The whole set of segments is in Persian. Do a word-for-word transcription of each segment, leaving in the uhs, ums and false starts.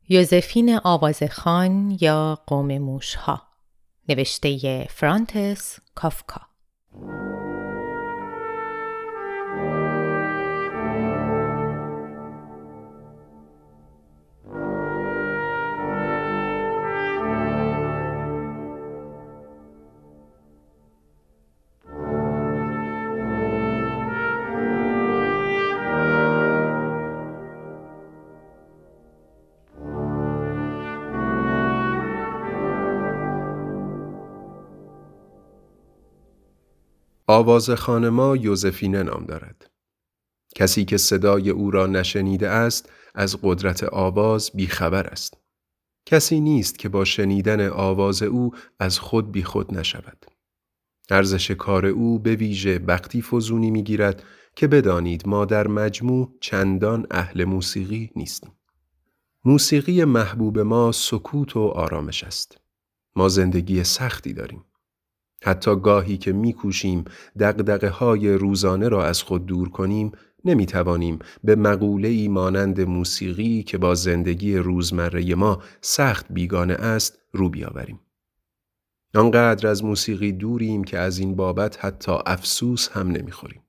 یوزفین آوازخوان یا قوم موشها، نوشته فرانتس کافکا. آوازخوان ما یوزفینه نام دارد. کسی که صدای او را نشنیده است از قدرت آواز بیخبر است. کسی نیست که با شنیدن آواز او از خود بی خود نشود. ارزش کار او به ویژه وقتی فزونی می گیرد که بدانید ما در مجموع چندان اهل موسیقی نیستیم. موسیقی محبوب ما سکوت و آرامش است. ما زندگی سختی داریم. حتی گاهی که می‌کوشیم دغدغه‌های روزانه را از خود دور کنیم، نمی‌توانیم به مقوله‌ای مانند موسیقی که با زندگی روزمره ما سخت بیگانه است رو بیاوریم. آنقدر از موسیقی دوریم که از این بابت حتی افسوس هم نمی‌خوریم.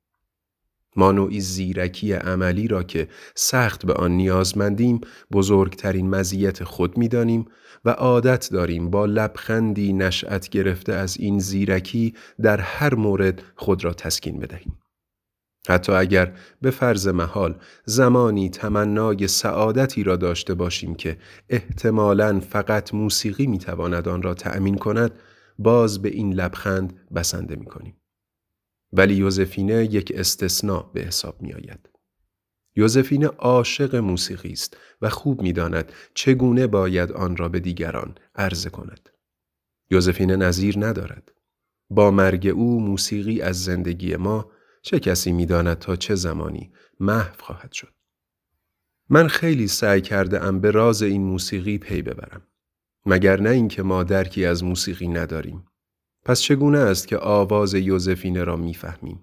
ما نوعی زیرکی عملی را که سخت به آن نیازمندیم بزرگترین مزیت خود می‌دانیم و عادت داریم با لبخندی نشأت گرفته از این زیرکی در هر مورد خود را تسکین بدهیم. حتی اگر به فرض محال زمانی تمنای سعادتی را داشته باشیم که احتمالاً فقط موسیقی می‌تواند آن را تأمین کند، باز به این لبخند بسنده می‌کنیم. ولی یوزفینه یک استثناء به حساب می آید. یوزفینه عاشق موسیقی است و خوب می داند چگونه باید آن را به دیگران عرضه کند. یوزفینه نظیر ندارد. با مرگ او موسیقی از زندگی ما چه کسی می داند تا چه زمانی محو خواهد شد. من خیلی سعی کرده ام به راز این موسیقی پی ببرم. مگر نه اینکه ما درکی از موسیقی نداریم. پس چگونه است که آواز یوزفینه را میفهمیم؟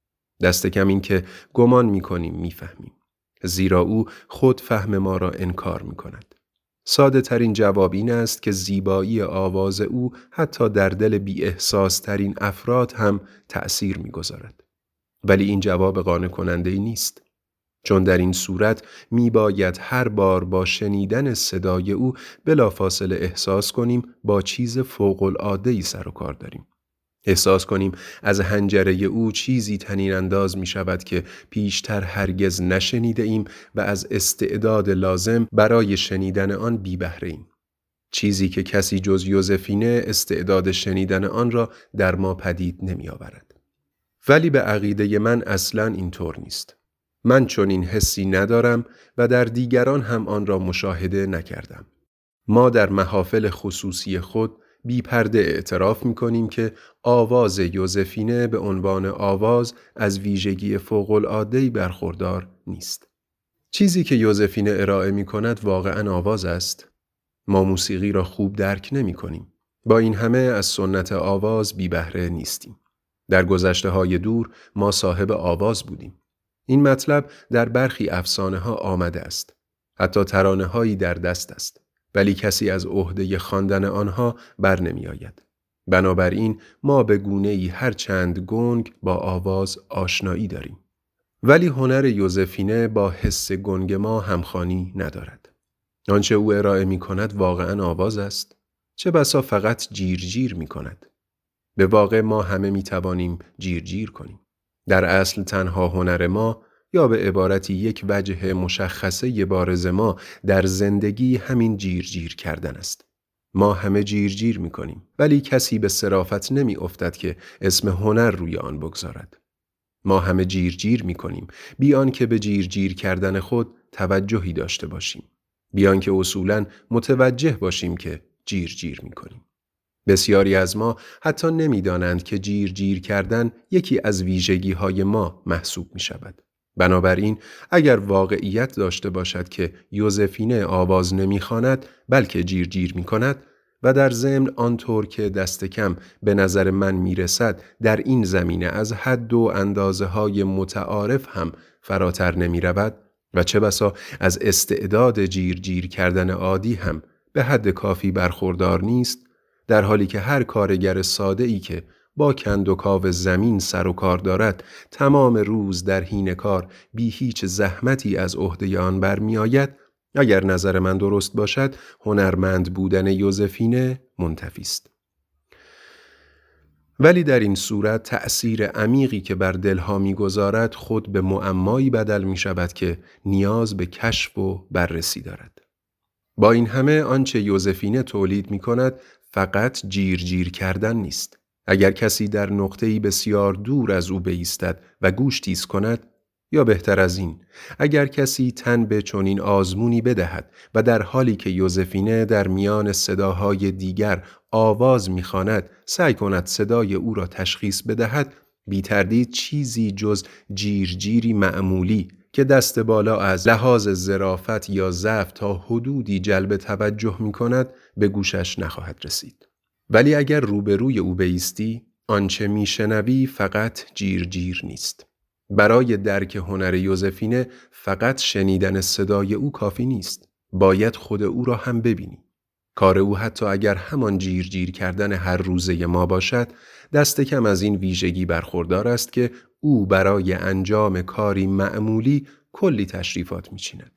دست کم این که گمان میکنیم میفهمیم. زیرا او خود فهم ما را انکار میکند. ساده ترین جواب این است که زیبایی آواز او حتی در دل بی احساس ترین افراد هم تأثیر میگذارد. ولی این جواب قانع کننده ای نیست. چون در این صورت می باید هر بار با شنیدن صدای او بلافاصله احساس کنیم با چیز فوق‌العاده‌ای سر و کار داریم. احساس کنیم از حنجره او چیزی طنین انداز می شود که پیشتر هرگز نشنیده ایم و از استعداد لازم برای شنیدن آن بی بهره ایم. چیزی که کسی جز یوزفینه استعداد شنیدن آن را در ما پدید نمی آورد. ولی به عقیده من اصلاً اینطور نیست. من چون این حسی ندارم و در دیگران هم آن را مشاهده نکردم. ما در محافل خصوصی خود بی پرده اعتراف می کنیم که آواز یوزفینه به عنوان آواز از ویژگی فوق‌العاده‌ای برخوردار نیست. چیزی که یوزفینه ارائه می کند واقعاً آواز است. ما موسیقی را خوب درک نمی کنیم. با این همه از سنت آواز بی بهره نیستیم. در گذشته های دور ما صاحب آواز بودیم. این مطلب در برخی افسانه ها آمده است. حتی ترانه هایی در دست است. ولی کسی از عهده خواندن آنها بر نمی آید. بنابراین ما به گونه‌ای هر چند گنگ با آواز آشنایی داریم. ولی هنر یوزفینه با حس گنگ ما همخوانی ندارد. آنچه او ارائه می کند واقعاً آواز است. چه بسا فقط جیر جیر می کند. به واقع ما همه می توانیم جیر جیر کنیم. در اصل تنها هنر ما یا به عبارتی یک وجه مشخصه بارز ما در زندگی همین جیر جیر کردن است. ما همه جیر جیر می کنیم ولی کسی به صرافت نمی افتد که اسم هنر روی آن بگذارد. ما همه جیر جیر می کنیم بیان که به جیر جیر کردن خود توجهی داشته باشیم. بیان که اصولاً متوجه باشیم که جیر جیر می کنیم. بسیاری از ما حتی نمی دانند که جیر جیر کردن یکی از ویژگی های ما محسوب می شود. بنابراین اگر واقعیت داشته باشد که یوزفینه آواز نمی خواند بلکه جیر جیر می کند و در ضمن آنطور که دست کم به نظر من می رسد در این زمینه از حد و اندازه های متعارف هم فراتر نمی رود، و چه بسا از استعداد جیر جیر کردن عادی هم به حد کافی برخوردار نیست، در حالی که هر کارگر ساده ای که با کند و کاو زمین سر و کار دارد تمام روز در حین کار بی هیچ زحمتی از عهده آن برمی آید، اگر نظر من درست باشد هنرمند بودن یوزفینه منتفی است. ولی در این صورت تأثیر عمیقی که بر دلها می‌گذارد خود به معمایی بدل می شود که نیاز به کشف و بررسی دارد. با این همه آنچه یوزفینه تولید می کند فقط جیر جیر کردن نیست. اگر کسی در نقطه‌ای بسیار دور از او بایستد و گوش تیز کند، یا بهتر از این، اگر کسی تن به چنین آزمونی بدهد و در حالی که یوزفینه در میان صداهای دیگر آواز می‌خواند سعی کند صدای او را تشخیص بدهد، بی تردید چیزی جز جیر جیری معمولی که دست بالا از لحاظ ظرافت یا ضعف تا حدودی جلب توجه می‌کند به گوشش نخواهد رسید. ولی اگر روبروی او بایستی، آنچه میشنوی فقط جیر جیر نیست. برای درک هنر یوزفینه فقط شنیدن صدای او کافی نیست. باید خود او را هم ببینی. کار او حتی اگر همان جیر جیر کردن هر روزه ما باشد، دست کم از این ویژگی برخوردار است که او برای انجام کاری معمولی کلی تشریفات میچیند.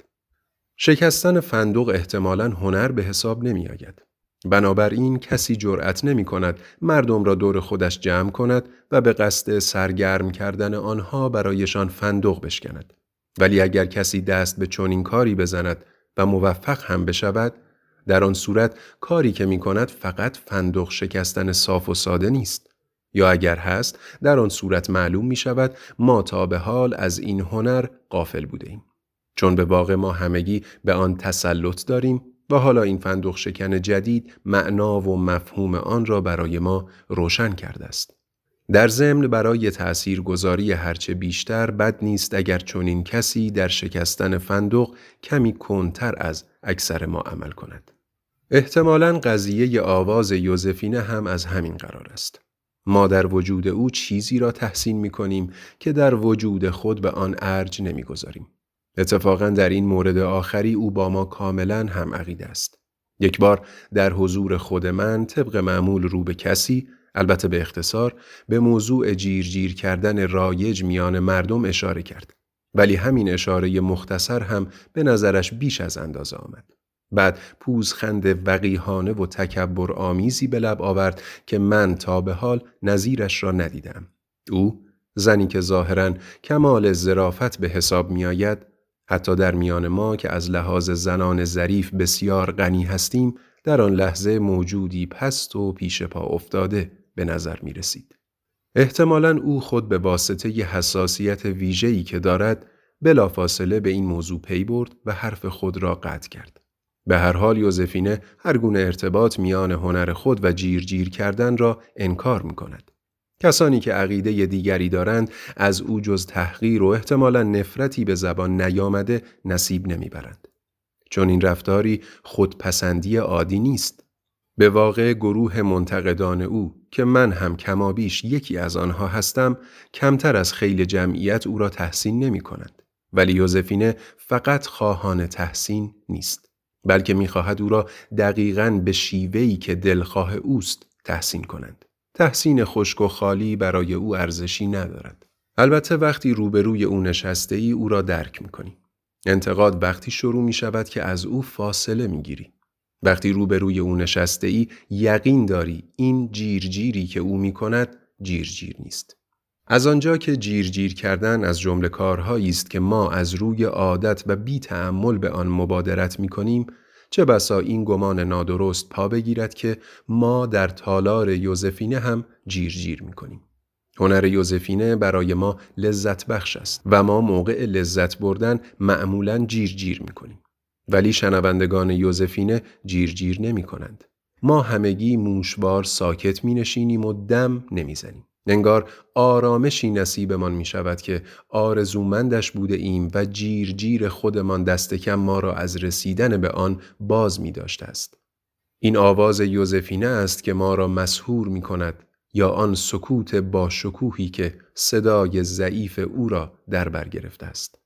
شکستن فندق احتمالاً هنر به حساب نمی آید. بنابراین کسی جرأت نمی کند مردم را دور خودش جمع کند و به قصد سرگرم کردن آنها برایشان فندق بشکند. ولی اگر کسی دست به چنین کاری بزند و موفق هم بشود، در آن صورت کاری که می کند فقط فندق شکستن صاف و ساده نیست. یا اگر هست، در آن صورت معلوم می شود ما تا به حال از این هنر غافل بوده ایم. چون به واقع ما همگی به آن تسلط داریم و حالا این فندق شکن جدید معنا و مفهوم آن را برای ما روشن کرده است. در ضمن برای تأثیرگذاری هرچه بیشتر بد نیست اگر چنین کسی در شکستن فندق کمی کندتر از اکثر ما عمل کند. احتمالاً قضیه آواز یوزفینه هم از همین قرار است. ما در وجود او چیزی را تحسین می کنیم که در وجود خود به آن ارج نمی گذاریم. اتفاقاً در این مورد آخری او با ما کاملاً هم عقیده است. یک بار در حضور خود من طبق معمول رو به کسی، البته به اختصار، به موضوع جیر جیر کردن رایج میان مردم اشاره کرد. ولی همین اشاره مختصر هم به نظرش بیش از اندازه آمد. بعد پوزخند وقیحانه و تکبر آمیزی به لب آورد که من تا به حال نظیرش را ندیدم. او، زنی که ظاهراً کمال ظرافت به حساب می آید، حتی در میان ما که از لحاظ زنان ظریف بسیار غنی هستیم، در آن لحظه موجودی پست و پیش پا افتاده به نظر می رسید. احتمالاً او خود به واسطه ی حساسیت ویژه‌ای که دارد بلافاصله به این موضوع پی برد و حرف خود را قطع کرد. به هر حال یوزفینه هر گونه ارتباط میان هنر خود و جیر جیر کردن را انکار می کند. کسانی که عقیده دیگری دارند از او جز تحقیر و احتمالاً نفرتی به زبان نیامده نصیب نمیبرند. چون این رفتاری خودپسندی عادی نیست. به واقع گروه منتقدان او که من هم کمابیش یکی از آنها هستم، کمتر از خیل جمعیت او را تحسین نمی کنند. ولی یوزفینه فقط خواهان تحسین نیست، بلکه می‌خواهد او را دقیقاً به شیوهی که دلخواه اوست تحسین کنند. تحسین خشک و خالی برای او ارزشی ندارد. البته وقتی روبروی او نشسته‌ای او را درک می‌کنی. انتقاد وقتی شروع می‌شود که از او فاصله می‌گیری. وقتی روبروی او نشسته‌ای یقین داری این جیر جیری که او می‌کند جیر جیر نیست. از آنجا که جیر جیر کردن از جمله کارهایی است که ما از روی عادت و بی تأمل به آن مبادرت می‌کنیم، چه بسا این گمان نادرست پا بگیرد که ما در تالار یوزفینه هم جیر جیر می‌کنیم. هنر یوزفینه برای ما لذت بخش است و ما موقع لذت بردن معمولاً جیر جیر می‌کنیم. ولی شنوندگان یوزفینه جیر جیر نمی‌کنند. ما همگی موشوار ساکت می‌نشینیم و دم نمی‌زنیم. انگار آرامشی نصیبمان می شود که آرزومندش بوده ایم و جیر جیر خودمان دست کم ما را از رسیدن به آن باز می داشته است. این آواز یوزفینه است که ما را مسحور می کند یا آن سکوت با شکوهی که صدای ضعیف او را در بر گرفته است.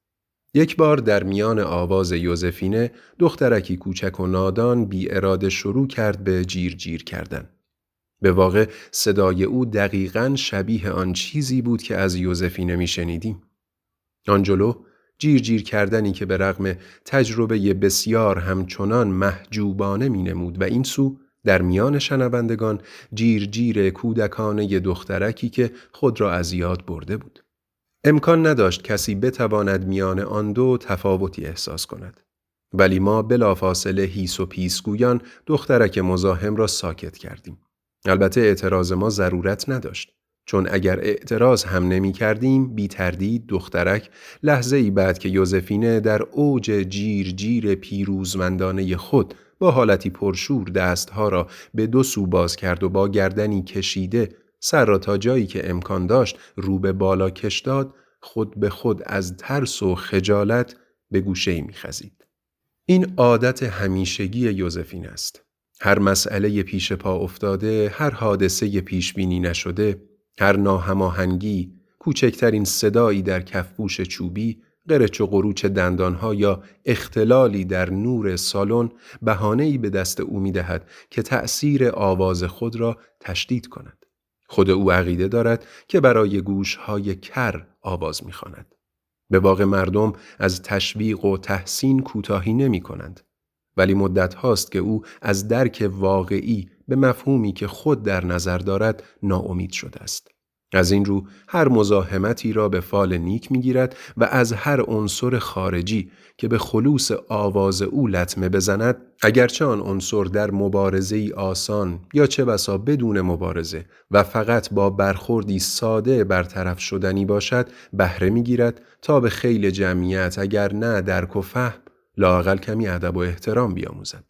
یک بار در میان آواز یوزفینه دخترکی کوچک و نادان بی اراده شروع کرد به جیر جیر کردن. به واقع صدای او دقیقاً شبیه آن چیزی بود که از یوزفینه می شنیدیم. آنجلو جیر جیر کردنی که به رغم تجربه بسیار همچنان محجوبانه می نمود و این سو در میان شنوندگان جیر جیر کودکانه دخترکی که خود را از یاد برده بود. امکان نداشت کسی بتواند میان آن دو تفاوتی احساس کند. ولی ما بلافاصله هیس و پیس گویان دخترک مزاحم را ساکت کردیم. البته اعتراض ما ضرورت نداشت. چون اگر اعتراض هم نمی کردیم بی تردید دخترک لحظه ای بعد که یوزفینه در اوج جیر جیر پیروزمندانه خود با حالتی پرشور دستها را به دو سو باز کرد و با گردنی کشیده سر را تا جایی که امکان داشت رو به بالا کش داد، خود به خود از ترس و خجالت به گوشه‌ای می‌خزید. این عادت همیشگی یوزفین است. هر مسئله پیش پا افتاده، هر حادثه پیش بینی نشده، هر ناهماهنگی، کوچکترین صدایی در کفپوش چوبی، قرچ و قروچ دندانها یا اختلالی در نور سالن بهانه‌ای به دست او می‌دهد که تأثیر آواز خود را تشدید کند. خود او عقیده دارد که برای گوش‌های کر آواز می‌خواند. به واقع مردم از تشویق و تحسین کوتاهی نمی‌کنند. ولی مدت هاست که او از درک واقعی به مفهومی که خود در نظر دارد ناامید شده است. از این رو هر مزاحمتی را به فال نیک می‌گیرد و از هر عنصر خارجی که به خلوص آواز او لطمه بزند، اگرچه آن عنصر در مبارزه‌ای آسان یا چه بسا بدون مبارزه و فقط با برخوردی ساده برطرف شدنی باشد، بهره می‌گیرد تا به خیل جمعیت اگر نه درک و فهم، لااقل کمی ادب و احترام بیاموزد.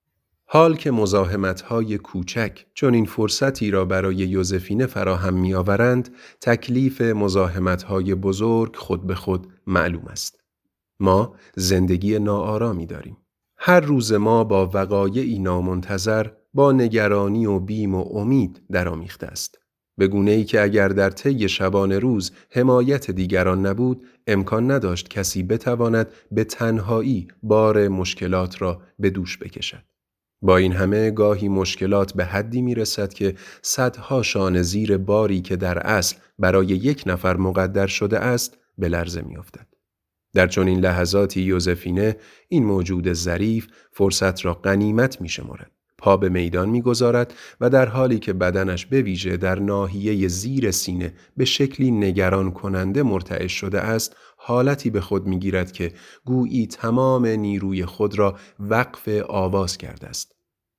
حال که مزاحمت‌های کوچک چون این فرصتی را برای یوزفینه فراهم می‌آورند، تکلیف مزاحمت‌های بزرگ خود به خود معلوم است. ما زندگی ناآرامی داریم. هر روز ما با وقایعی نامنتظر، با نگرانی و بیم و امید درآمیخته است. به گونه‌ای که اگر در طی شبانه روز حمایت دیگران نبود، امکان نداشت کسی بتواند به تنهایی بار مشکلات را به دوش بکشد. با این همه گاهی مشکلات به حدی می رسد که صدها شانه زیر باری که در اصل برای یک نفر مقدر شده است به لرزه می افتد. در چنین لحظاتی یوزفینه، این موجود ظریف، فرصت را غنیمت می شمارد. پا به میدان می گذارد و در حالی که بدنش به ویژه در ناحیه زیر سینه به شکلی نگران کننده مرتعش شده است، حالتی به خود می گیرد که گویی تمام نیروی خود را وقف آواز کرده است.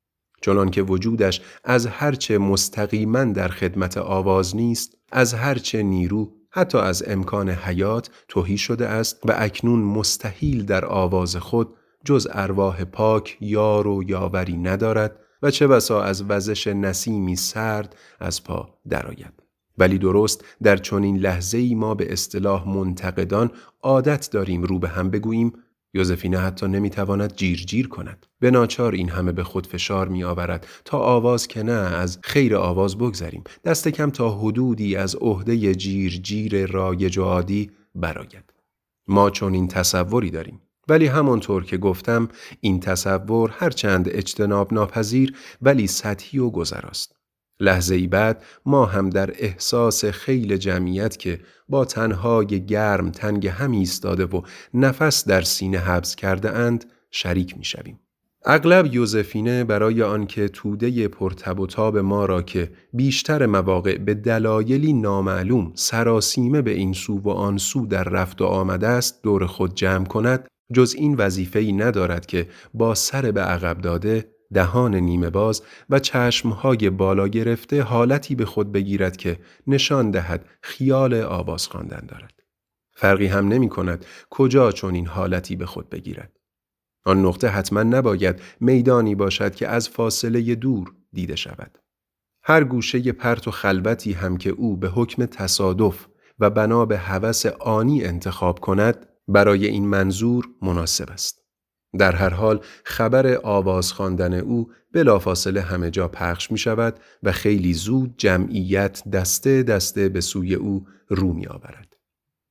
چنان که وجودش از هرچه مستقیما در خدمت آواز نیست، از هرچه نیرو، حتی از امکان حیات تهی شده است و اکنون مستحیل در آواز خود جز ارواح پاک یار و یاوری ندارد و چه بسا از وزش نسیمی سرد از پا درآید. ولی درست در چنین لحظه‌ای ما به اصطلاح منتقدان عادت داریم رو به هم بگوییم یوزفینه حتی نمیتواند جیر جیر کند. به ناچار این همه به خود فشار می آورد تا آواز که نه از خیر آواز بگذریم، دست کم تا حدودی از عهده جیر جیر رایج و عادی برآید. ما چون این تصوری داریم. ولی همانطور که گفتم این تصور هرچند اجتناب ناپذیر ولی سطحی و گذراست. لحظه ای بعد ما هم در احساس خیل جمعیت که با تنهای گرم تنگ هم ایستاده و نفس در سینه حبس کرده اند شریک می شویم. اغلب یوزفینه برای آنکه توده پرتب و تاب ما را که بیشتر مواقع به دلایلی نامعلوم سراسیمه به این سو و آن سو در رفت و آمده است دور خود جمع کند، جز این وظیفه‌ای ندارد که با سر به عقب داده، دهان نیمه باز و چشمهای بالا گرفته حالتی به خود بگیرد که نشان دهد خیال آواز خواندن دارد. فرقی هم نمی کند کجا چون این حالتی به خود بگیرد. آن نقطه حتما نباید میدانی باشد که از فاصله دور دیده شود. هر گوشه پرت و خلوتی هم که او به حکم تصادف و بنا به هوس آنی انتخاب کند برای این منظور مناسب است. در هر حال خبر آواز خواندن او بلافاصله همه جا پخش می شود و خیلی زود جمعیت دسته دسته به سوی او رو می آورد.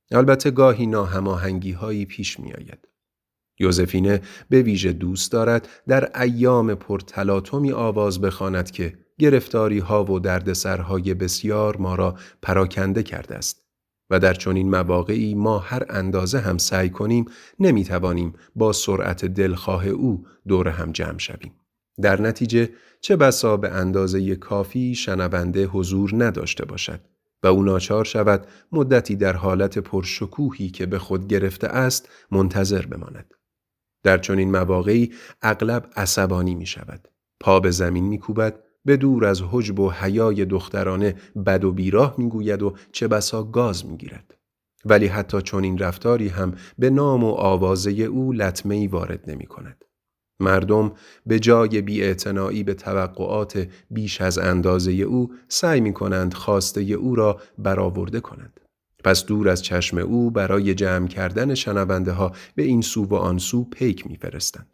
البته گاهی ناهماهنگی هایی پیش می آید. یوزفینه به ویژه دوست دارد در ایام پرتلاطمی آواز بخواند که گرفتاری ها و دردسرهای بسیار ما را پراکنده کرده است و در چنین مواقعی ما هر اندازه هم سعی کنیم نمی توانیم با سرعت دلخواه او دور هم جمع شویم. در نتیجه چه بسا به اندازه کافی شنونده حضور نداشته باشد و او ناچار شود مدتی در حالت پرشکوهی که به خود گرفته است منتظر بماند. در چنین مواقعی اغلب عصبانی می شود. پا به زمین می کوبد، به دور از حجب و حیای دخترانه بد و بیراه می گوید و چه بسا گاز می گیرد. ولی حتی چنین رفتاری هم به نام و آوازه او لطمه‌ای وارد نمی کند. مردم به جای بی‌اعتنایی به توقعات بیش از اندازه او سعی می کنند خواسته او را برآورده کنند. پس دور از چشم او برای جمع کردن شنونده ها به این سو و آن سو پیک می فرستند.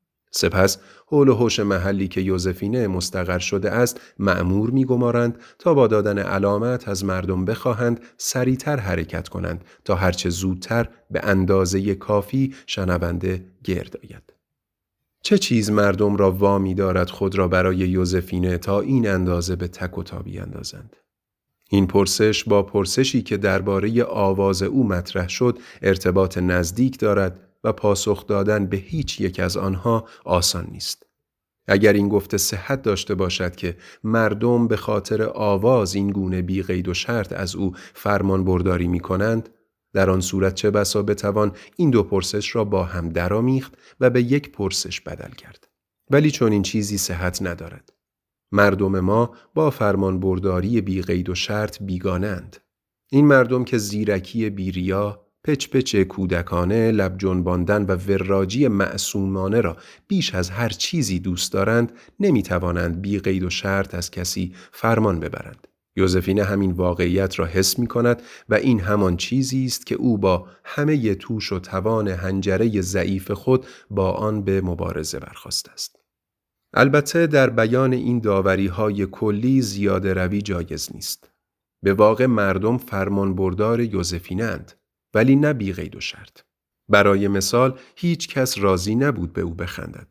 سپس حول و حوش محلی که یوزفینه مستقر شده است مأمور می گمارند تا با دادن علامت از مردم بخواهند سریعتر حرکت کنند تا هرچه زودتر به اندازه کافی شنونده گرد آید. چه چیز مردم را وامی دارد خود را برای یوزفینه تا این اندازه به تک و تا بیاندازند؟ این پرسش با پرسشی که درباره آواز او مطرح شد ارتباط نزدیک دارد و پاسخ دادن به هیچ یک از آنها آسان نیست. اگر این گفته صحت داشته باشد که مردم به خاطر آواز این گونه بی قید و شرط از او فرمان برداری می کنند، در آن صورت چه بسا بتوان این دو پرسش را با هم درآمیخت و به یک پرسش بدل کرد. ولی چون این چیزی صحت ندارد. مردم ما با فرمان برداری بی قید و شرط بیگانند. این مردم که زیرکی بیریا، پچ پچ کودکانه، لب جنباندن و وراجی معصومانه را بیش از هر چیزی دوست دارند، نمی توانند بی قید و شرط از کسی فرمان ببرند. یوزفینه همین واقعیت را حس می کند و این همان چیزی است که او با همه توش و توان حنجره ضعیف خود با آن به مبارزه برخاسته است. البته در بیان این داوری‌های کلی زیاده روی جایز نیست. به واقع مردم فرمان بردار یوزفینه اند، ولی نه بی قید و شرط. برای مثال هیچ کس راضی نبود به او بخندد.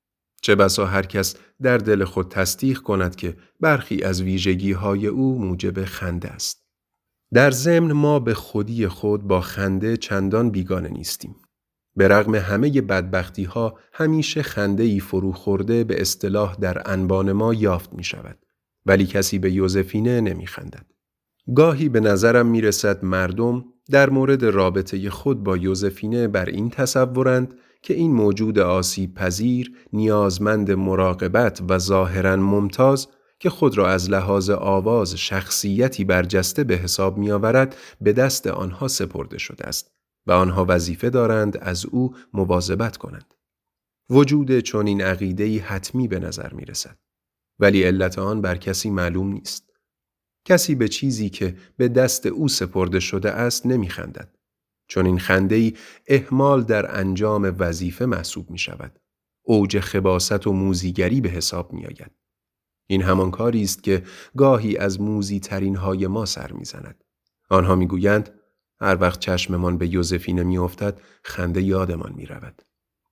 چه بسا هر کس در دل خود تصدیق کند که برخی از ویژگی‌های او موجب خنده است. در ضمن ما به خودی خود با خنده چندان بیگانه نیستیم. به رغم همه بدبختی ها همیشه خنده ای فرو خورده به اصطلاح در انبان ما یافت می شود. ولی کسی به یوزفینه نمی خندد. گاهی به نظرم می رسد مردم در مورد رابطه خود با یوزفینه بر این تصورند که این موجود آسیب پذیر، نیازمند مراقبت و ظاهراً ممتاز که خود را از لحاظ آواز شخصیتی برجسته به حساب می آورد به دست آنها سپرده شده است و آنها وظیفه دارند از او مواظبت کنند. وجود چنین عقیده‌ای حتمی به نظر می رسد. ولی علت آن بر کسی معلوم نیست. کسی به چیزی که به دست او سپرده شده است نمی خندد. چون این خنده‌ای اهمال در انجام وظیفه محسوب می شود. اوج خباثت و موذیگری به حساب می آید. این همان کاری است که گاهی از موذی ترین های ما سر می زند. آنها می گویند هر وقت چشممان به یوزفینه می افتد خنده یادمان می رود.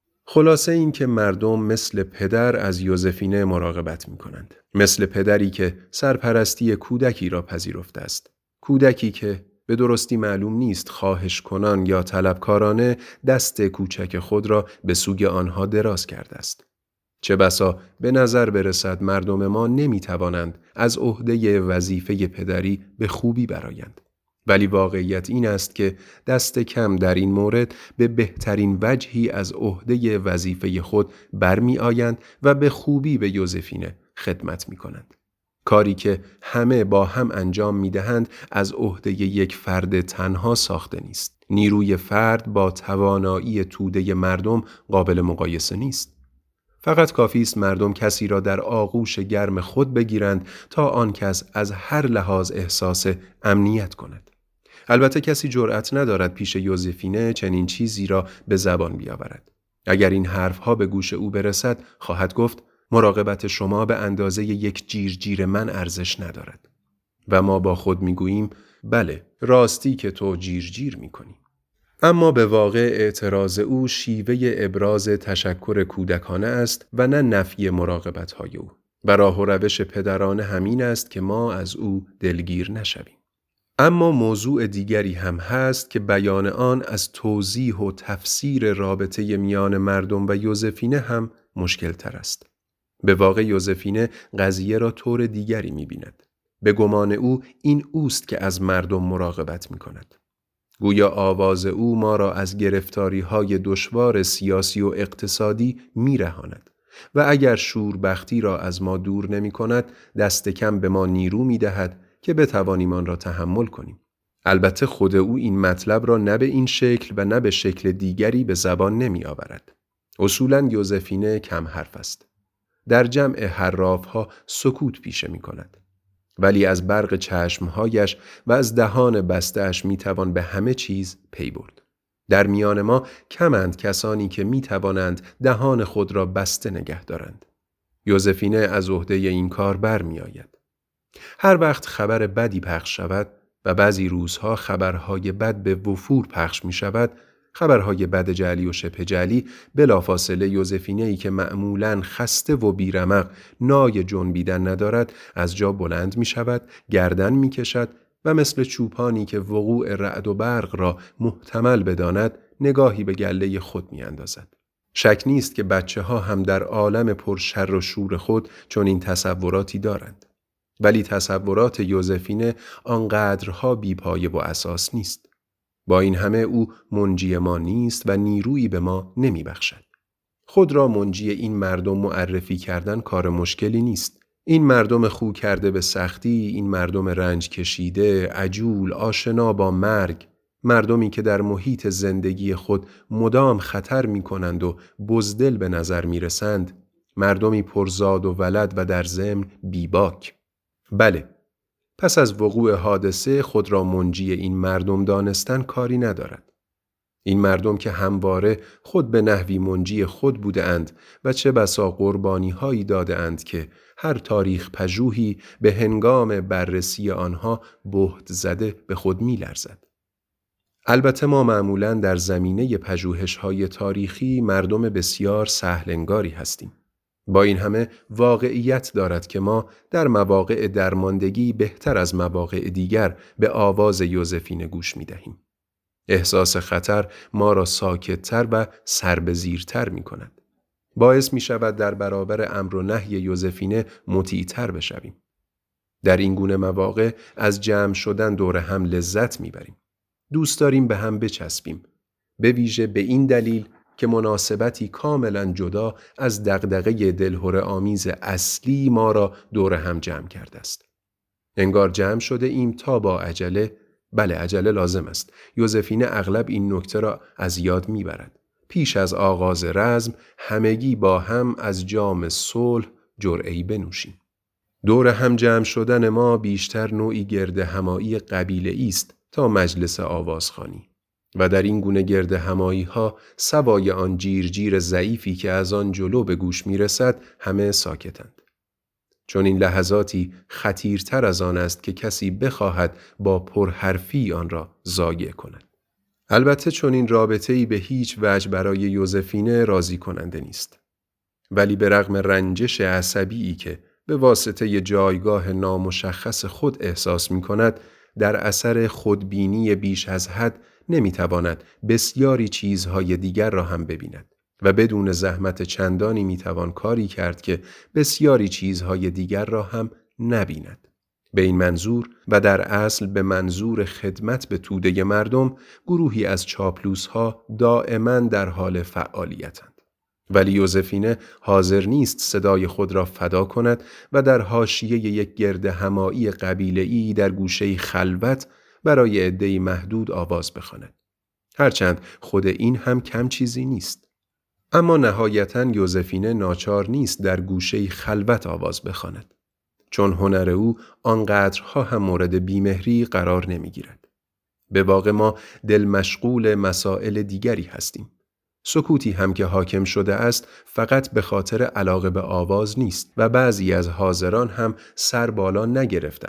خلاصه این که مردم مثل پدر از یوزفینه مراقبت می کنند. مثل پدری که سرپرستی کودکی را پذیرفته است. کودکی که به درستی معلوم نیست خواهش کنان یا طلبکارانه دست کوچک خود را به سوی آنها دراز کرده است. چه بسا به نظر برسد مردم ما نمی توانند از عهده وظیفه پدری به خوبی برآیند. ولی واقعیت این است که دست کم در این مورد به بهترین وجهی از عهده وظیفه خود برمی آیند و به خوبی به یوزفینه خدمت می کنند. کاری که همه با هم انجام می دهند از عهده یک فرد تنها ساخته نیست. نیروی فرد با توانایی توده مردم قابل مقایسه نیست. فقط کافی است مردم کسی را در آغوش گرم خود بگیرند تا آن کس از هر لحاظ احساس امنیت کند. البته کسی جرأت ندارد پیش یوزفینه چنین چیزی را به زبان بیاورد. اگر این حرفها به گوش او برسد، خواهد گفت مراقبت شما به اندازه یک جیر جیر من ارزش ندارد. و ما با خود میگوییم بله، راستی که تو جیر جیر میکنی. اما به واقع اعتراض او شیوه ابراز تشکر کودکانه است و نه نفی مراقبت‌های او. و راه و روش پدرانه همین است که ما از او دلگیر نشویم. اما موضوع دیگری هم هست که بیان آن از توضیح و تفسیر رابطه میان مردم و یوزفینه هم مشکل تر است. به واقع یوزفینه قضیه را طور دیگری می بیند. به گمان او این اوست که از مردم مراقبت می کند. گویا آواز او ما را از گرفتاری های دشوار سیاسی و اقتصادی می رهاند و اگر شوربختی را از ما دور نمی کند دست کم به ما نیرو می دهد که بتوانیم آن را تحمل کنیم. البته خود او این مطلب را نه به این شکل و نه به شکل دیگری به زبان نمی آورد. اصولاً یوزفینه کم حرف است. در جمع حرافها سکوت پیشه می کند. ولی از برق چشمهایش و از دهان بسته‌اش می توان به همه چیز پی برد. در میان ما کمند کسانی که می توانند دهان خود را بسته نگه دارند. یوزفینه از عهده این کار بر می آید. هر وقت خبر بدی پخش شود و بعضی روزها خبرهای بد به وفور پخش می شود، خبرهای بد جعلی و شبه جعلی، بلافاصله یوزفینه‌ای که معمولاً خسته و بیرمق نای جنبیدن ندارد از جا بلند می شود، گردن می کشد و مثل چوپانی که وقوع رعد و برق را محتمل بداند نگاهی به گله خود می اندازد. شک نیست که بچه ها هم در عالم پرشر و شور خود چون این تصوراتی دارند. ولی تصورات یوزفینه آنقدرها بی‌پایه و اساس نیست. با این همه او منجی ما نیست و نیرویی به ما نمی بخشد. خود را منجی این مردم معرفی کردن کار مشکلی نیست. این مردم خو کرده به سختی، این مردم رنج کشیده، عجول، آشنا با مرگ، مردمی که در محیط زندگی خود مدام خطر می کنند و بزدل به نظر می رسند، مردمی پرزاد و ولد و در ضمن بیباک. بله، پس از وقوع حادثه خود را منجی این مردم دانستن کاری ندارد. این مردم که همواره خود به نحوی منجی خود بوده اند و چه بسا قربانی هایی داده اند که هر تاریخ پژوهی به هنگام بررسی آنها بهت زده به خود می لرزد. البته ما معمولاً در زمینه پژوهش های تاریخی مردم بسیار سهلنگاری هستیم. با این همه واقعیت دارد که ما در مواقع درماندگی بهتر از مواقع دیگر به آواز یوزفینه گوش می دهیم. احساس خطر ما را ساکت‌تر و سربزیرتر می کند. باعث می شود در برابر امر و نهی یوزفینه مطیع‌تر بشویم. در این گونه مواقع از جمع شدن دور هم لذت می بریم. دوست داریم به هم بچسبیم. به ویژه به این دلیل که مناسبتی کاملا جدا از دغدغه دلهره آمیز اصلی ما را دور هم جمع کرده است. انگار جمع شده ایم تا با عجله، بله عجله لازم است. یوزفینه اغلب این نکته را از یاد میبرد. پیش از آغاز رزم همگی با هم از جام صلح جرعه‌ای بنوشیم. دور هم جمع شدن ما بیشتر نوعی گرد همایی قبیله‌ای است تا مجلس آوازخوانی. و در این گونه گرد همایی ها سوای آن جیر جیر ضعیفی که از آن جلو به گوش می رسد همه ساکتند. چون این لحظاتی خطیرتر از آن است که کسی بخواهد با پرحرفی آن را ضایع کند. البته چون این رابطه‌ای به هیچ وجه برای یوزفینه راضی کننده نیست. ولی به رغم رنجش عصبی که به واسطه جایگاه نامشخص خود احساس می کند، در اثر خودبینی بیش از حد نمیتواند بسیاری چیزهای دیگر را هم ببیند و بدون زحمت چندانی میتوان کاری کرد که بسیاری چیزهای دیگر را هم نبیند. به این منظور و در اصل به منظور خدمت به توده مردم، گروهی از چاپلوس‌ها دائما در حال فعالیتند. ولی یوزفینه حاضر نیست صدای خود را فدا کند و در حاشیه یک گرد همایی قبیله‌ای در گوشه خلوت برای عده‌ای محدود آواز بخواند. هرچند خود این هم کم چیزی نیست. اما نهایتاً یوزفینه ناچار نیست در گوشه خلوت آواز بخواند. چون هنر او آنقدرها هم مورد بیمهری قرار نمیگیرد. به واقع ما دل مشغول مسائل دیگری هستیم. سکوتی هم که حاکم شده است فقط به خاطر علاقه به آواز نیست و بعضی از حاضران هم سر بالا نگرفتند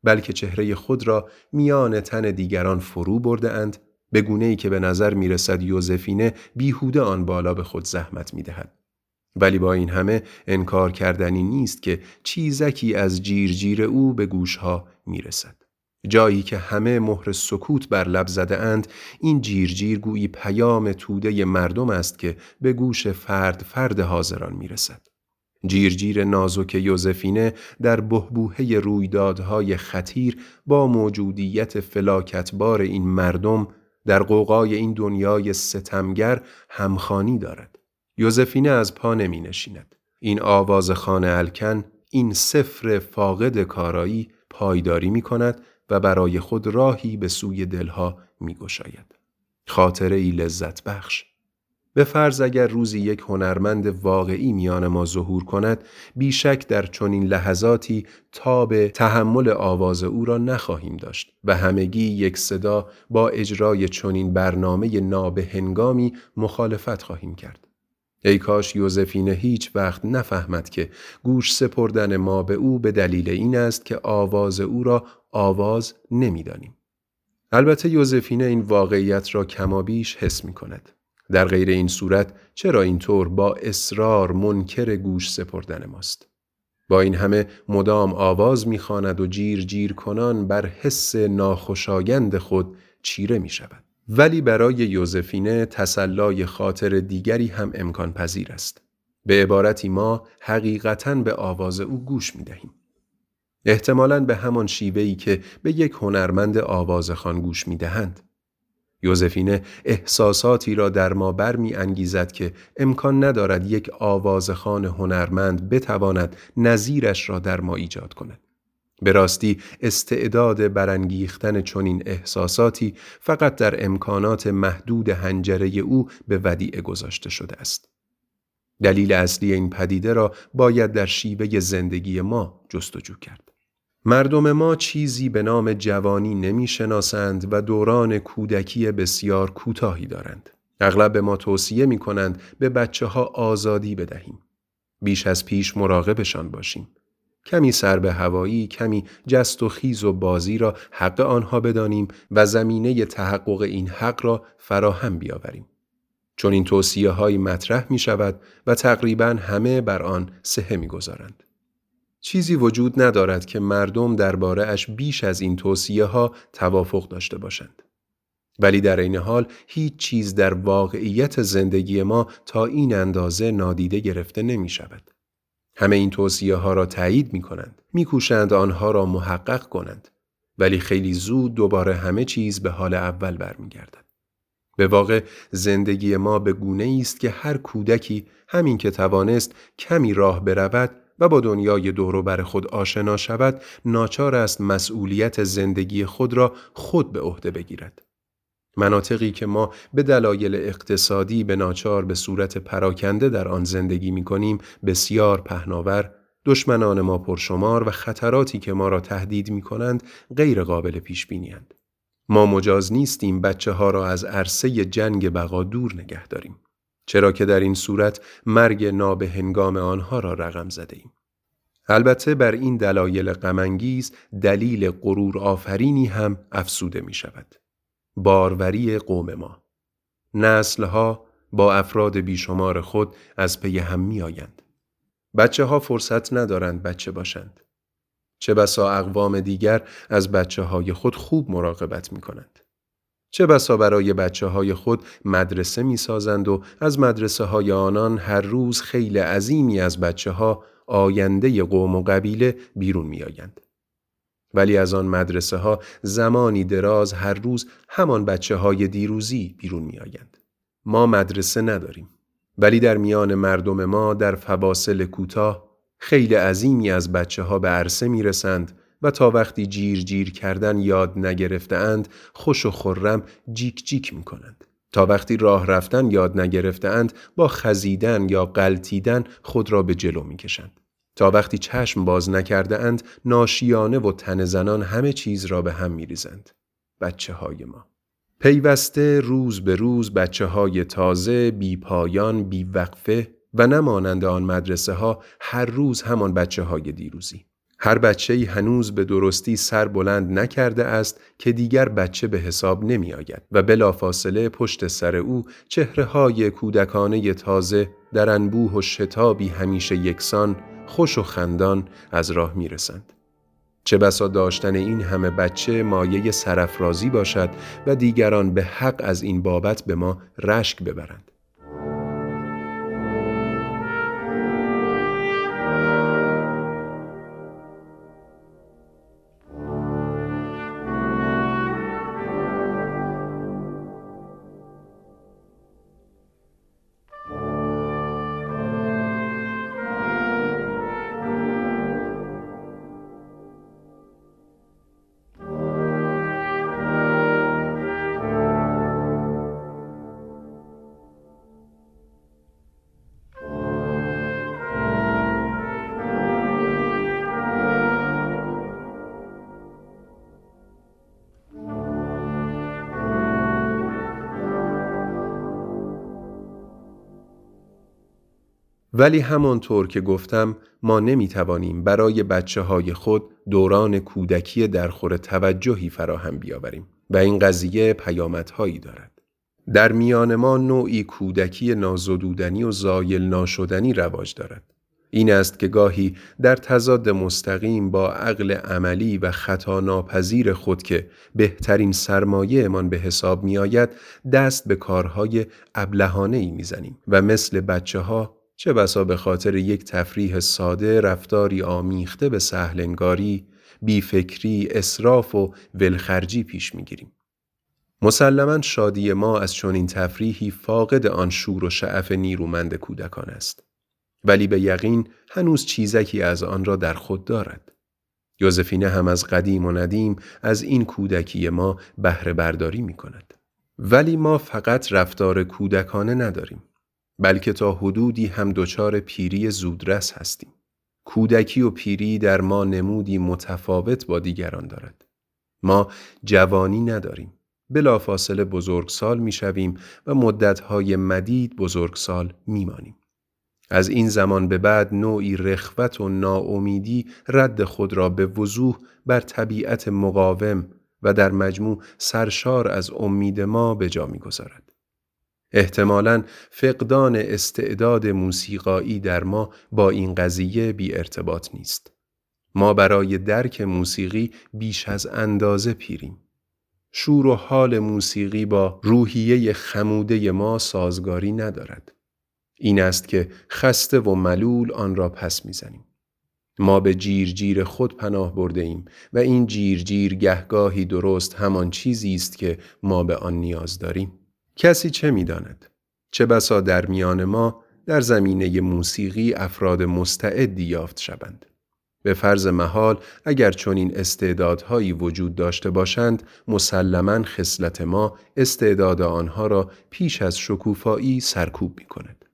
بلکه چهره خود را میان تن دیگران فرو برده اند، به گونه‌ای که به نظر می رسد یوزفینه بیهوده آن بالا به خود زحمت می دهد. ولی با این همه انکار کردنی نیست که چیزکی از جیر جیر او به گوشها می رسد. جایی که همه مهر سکوت بر لب زده اند، این جیر جیر گویی پیام توده مردم است که به گوش فرد فرد حاضران می رسد. جیر جیر نازک یوزفینه در بحبوحه رویدادهای خطیر با موجودیت فلاکتبار این مردم در غوغای این دنیای ستمگر همخوانی دارد. یوزفینه از پا نمی نشیند. این آوازخوان الکن، این صفر فاقد کارایی پایداری می کند و برای خود راهی به سوی دلها می گشاید. خاطره‌ای لذت بخش. به فرض اگر روزی یک هنرمند واقعی میان ما ظهور کند، بیشک در چنین لحظاتی تاب تحمل آواز او را نخواهیم داشت و همگی یک صدا با اجرای چنین برنامه نابهنگامی مخالفت خواهیم کرد. ای کاش یوزفینه هیچ وقت نفهمد که گوش سپردن ما به او به دلیل این است که آواز او را آواز نمی‌دانیم. البته یوزفینه این واقعیت را کمابیش حس می کند. در غیر این صورت چرا اینطور با اصرار منکر گوش سپردن ماست؟ با این همه مدام آواز می‌خواند و جیر جیر کنان بر حس ناخوشایند خود چیره می شود. ولی برای یوزفینه تسلای خاطر دیگری هم امکان پذیر است. به عبارتی ما حقیقتاً به آواز او گوش می دهیم. احتمالاً به همان شیوهی که به یک هنرمند آوازخوان گوش می دهند. یوزفینه احساساتی را در ما برمی انگیزد که امکان ندارد یک آوازخوان هنرمند بتواند نظیرش را در ما ایجاد کند. به راستی استعداد برانگیختن چنین احساساتی فقط در امکانات محدود حنجره او به ودیعه گذاشته شده است. دلیل اصلی این پدیده را باید در شیوه زندگی ما جستجو کرد. مردم ما چیزی به نام جوانی نمی شناسند و دوران کودکی بسیار کوتاهی دارند. اغلب به ما توصیه می کنند به بچه ها آزادی بدهیم. بیش از پیش مراقبشان باشیم. کمی سر به هوایی، کمی جست و خیز و بازی را حق آنها بدانیم و زمینه تحقق این حق را فراهم بیاوریم. چون این توصیه های مطرح می شود و تقریباً همه بر آن صحه می گذارند. چیزی وجود ندارد که مردم درباره اش بیش از این توصیه ها توافق داشته باشند. ولی در این حال هیچ چیز در واقعیت زندگی ما تا این اندازه نادیده گرفته نمی شود. همه این توصیه ها را تایید می کنند، می کوشند آنها را محقق کنند، ولی خیلی زود دوباره همه چیز به حال اول برمی گردد. به واقع زندگی ما به گونه است که هر کودکی همین که توانست کمی راه برود و با دنیای دور و بر خود آشنا شود، ناچار است مسئولیت زندگی خود را خود به عهده بگیرد. مناطقی که ما به دلایل اقتصادی به ناچار به صورت پراکنده در آن زندگی می کنیم بسیار پهناور، دشمنان ما پرشمار و خطراتی که ما را تهدید می کنند غیر قابل پیش بینی‌اند. ما مجاز نیستیم بچه ها را از عرصه جنگ بقا دور نگه داریم. چرا که در این صورت مرگ نابهنگام آنها را رقم زده ایم. البته بر این دلایل غم‌انگیز دلیل غرور آفرینی هم افزوده می شود. باروری قوم ما. نسلها با افراد بیشمار خود از پی هم می آیند. بچه ها فرصت ندارند بچه باشند. چه بسا اقوام دیگر از بچه های خود خوب مراقبت می کنند. چه بسا برای بچه های خود مدرسه می سازند و از مدرسه های آنان هر روز خیلی عظیمی از بچه ها آینده قوم و قبیله بیرون می آیند. ولی از آن مدرسه ها زمانی دراز هر روز همان بچه های دیروزی بیرون می آیند. ما مدرسه نداریم. ولی در میان مردم ما در فواصل کوتاه خیلی عظیمی از بچه ها به عرصه می رسند و تا وقتی جیر جیر کردن یاد نگرفته اند خوش و خرم جیک جیک می کنند. تا وقتی راه رفتن یاد نگرفته اند با خزیدن یا غلطیدن خود را به جلو می کشند. تا وقتی چشم باز نکرده اند ناشیانه و تن زنان همه چیز را به هم می ریزند. بچه های ما. پیوسته روز به روز بچه های تازه، بی پایان، بی وقفه و نمانند آن مدرسه ها هر روز همان بچه های دیروزی. هر بچه‌ای هنوز به درستی سر بلند نکرده است که دیگر بچه به حساب نمی آید و بلافاصله پشت سر او چهره‌های کودکانه تازه در انبوه و شتابی همیشه یکسان، خوش و خندان از راه می رسند. چه بسا داشتن این همه بچه مایه سرافرازی باشد و دیگران به حق از این بابت به ما رشک ببرند. ولی همانطور که گفتم ما نمیتوانیم برای بچه های خود دوران کودکی درخور توجهی فراهم بیاوریم و این قضیه پیامدهایی دارد. در میان ما نوعی کودکی نازدودنی و زایل ناشدنی رواج دارد. این است که گاهی در تضاد مستقیم با عقل عملی و خطا ناپذیر خود که بهترین سرمایه امان به حساب می آید دست به کارهای ابلهانه‌ای می زنیم و مثل بچه ها چه بسا به خاطر یک تفریح ساده رفتاری آمیخته به سهلنگاری، بیفکری، اسراف و ولخرجی پیش می گیریم. مسلماً شادی ما از چنین تفریحی فاقد آن شور و شعف نیرومند کودکان است. ولی به یقین هنوز چیزکی از آن را در خود دارد. یوزفینه هم از قدیم و ندیم از این کودکی ما بهره برداری می کند. ولی ما فقط رفتار کودکانه نداریم، بلکه تا حدودی هم دچار پیری زودرس هستیم. کودکی و پیری در ما نمودی متفاوت با دیگران دارد. ما جوانی نداریم. بلافاصله بزرگسال می شویم و مدتهای مدید بزرگسال می مانیم. از این زمان به بعد نوعی رخوت و ناامیدی رد خود را به وضوح بر طبیعت مقاوم و در مجموع سرشار از امید ما به جا می گذارد. احتمالاً فقدان استعداد موسیقایی در ما با این قضیه بی ارتباط نیست. ما برای درک موسیقی بیش از اندازه پیریم. شور و حال موسیقی با روحیه خموده ما سازگاری ندارد. این است که خسته و ملول آن را پس میزنیم. ما به جیر جیر خود پناه برده ایم و این جیر جیر گهگاهی درست همان چیزی است که ما به آن نیاز داریم. کسی چه می‌داند؟ چه بسا در میان ما در زمینه موسیقی افراد مستعدی یافت شوند. به فرض محال اگر چنین استعدادهایی وجود داشته باشند، مسلماً خصلت ما استعداد آنها را پیش از شکوفایی سرکوب می‌کند.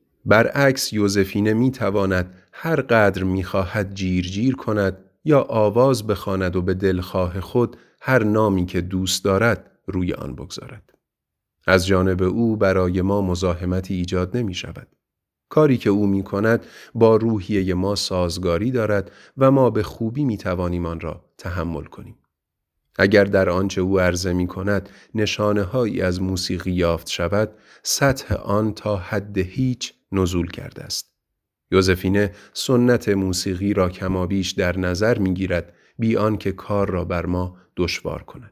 برعکس یوزفینه می‌تواند هر قدر می‌خواهد جیر جیر کند یا آواز بخواند و به دلخواه خود هر نامی که دوست دارد روی آن بگذارد. از جانب او برای ما مزاحمتی ایجاد نمی شود. کاری که او می کند با روحیه ما سازگاری دارد و ما به خوبی می توانیم آن را تحمل کنیم. اگر در آنچه او عرضه می کند نشانه هایی از موسیقی یافت شود، سطح آن تا حد هیچ نزول کرده است. یوزفینه سنت موسیقی را کمابیش در نظر می گیرد بی آنکه کار را بر ما دشوار کند.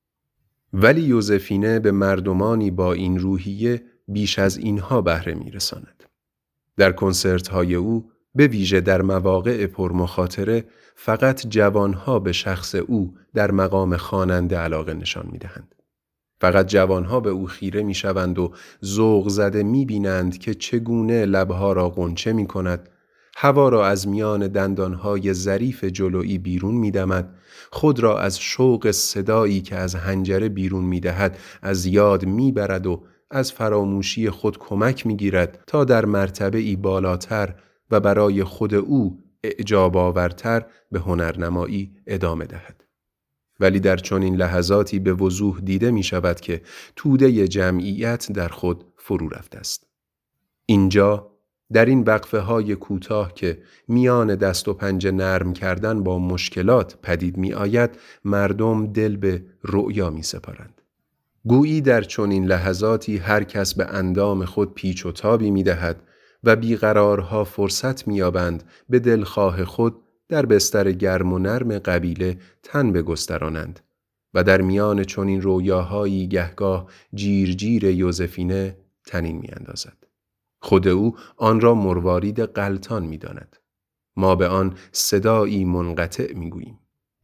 ولی یوزفینه به مردمانی با این روحیه بیش از اینها بهره می‌رساند. در کنسرت‌های او به ویژه در مواقع پرمخاطره فقط جوانها به شخص او در مقام خواننده علاقه نشان می‌دهند. فقط جوانها به او خیره می‌شوند و ذوق زده می‌بینند که چگونه لبها را غنچه می‌کند، هوا را از میان دندانهای ظریف جلویی بیرون می‌دمد، خود را از شوق صدایی که از حنجره بیرون می‌دهد از یاد می‌برد و از فراموشی خود کمک می‌گیرد تا در مرتبه‌ای بالاتر و برای خود او اعجاب آورتر به هنرنمایی ادامه دهد. ولی در چنین لحظاتی به وضوح دیده می‌شود که توده جمعیت در خود فرو رفته است. اینجا در این وقفه های کوتاه که میان دست و پنجه نرم کردن با مشکلات پدید می آید، مردم دل به رؤیا می سپارند. گویی در چنین لحظاتی هر کس به اندام خود پیچ و تابی می دهد و بیقرارها فرصت می یابند به دلخواه خود در بستر گرم و نرم قبیله تن بگسترانند و در میان چنین رویاهایی گهگاه جیرجیر یوزفینه تنین می اندازد. خود او آن را مروارید غلطان می داند. ما به آن صدایی منقطع می گوییم.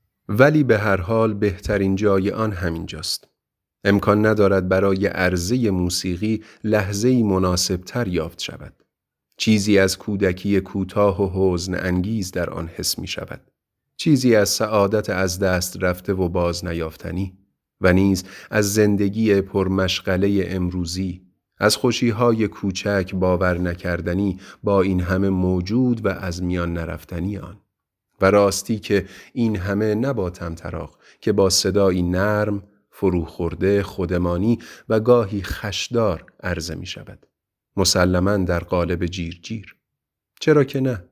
ولی به هر حال بهترین جای آن همین جاست. امکان ندارد برای عرضه موسیقی لحظه‌ای مناسبتر یافت شود. چیزی از کودکی کوتاه و حزن انگیز در آن حس می شود. چیزی از سعادت از دست رفته و باز نیافتنی و نیز از زندگی پرمشغله امروزی، از خوشیهای کوچک باور نکردنی با این همه موجود و از میان نرفتنی آن. و راستی که این همه نه با طمطراق که با صدایی نرم، فروخورده، خودمانی و گاهی خشدار عرضه می شود. مسلماً در قالب جیر جیر. چرا که نه؟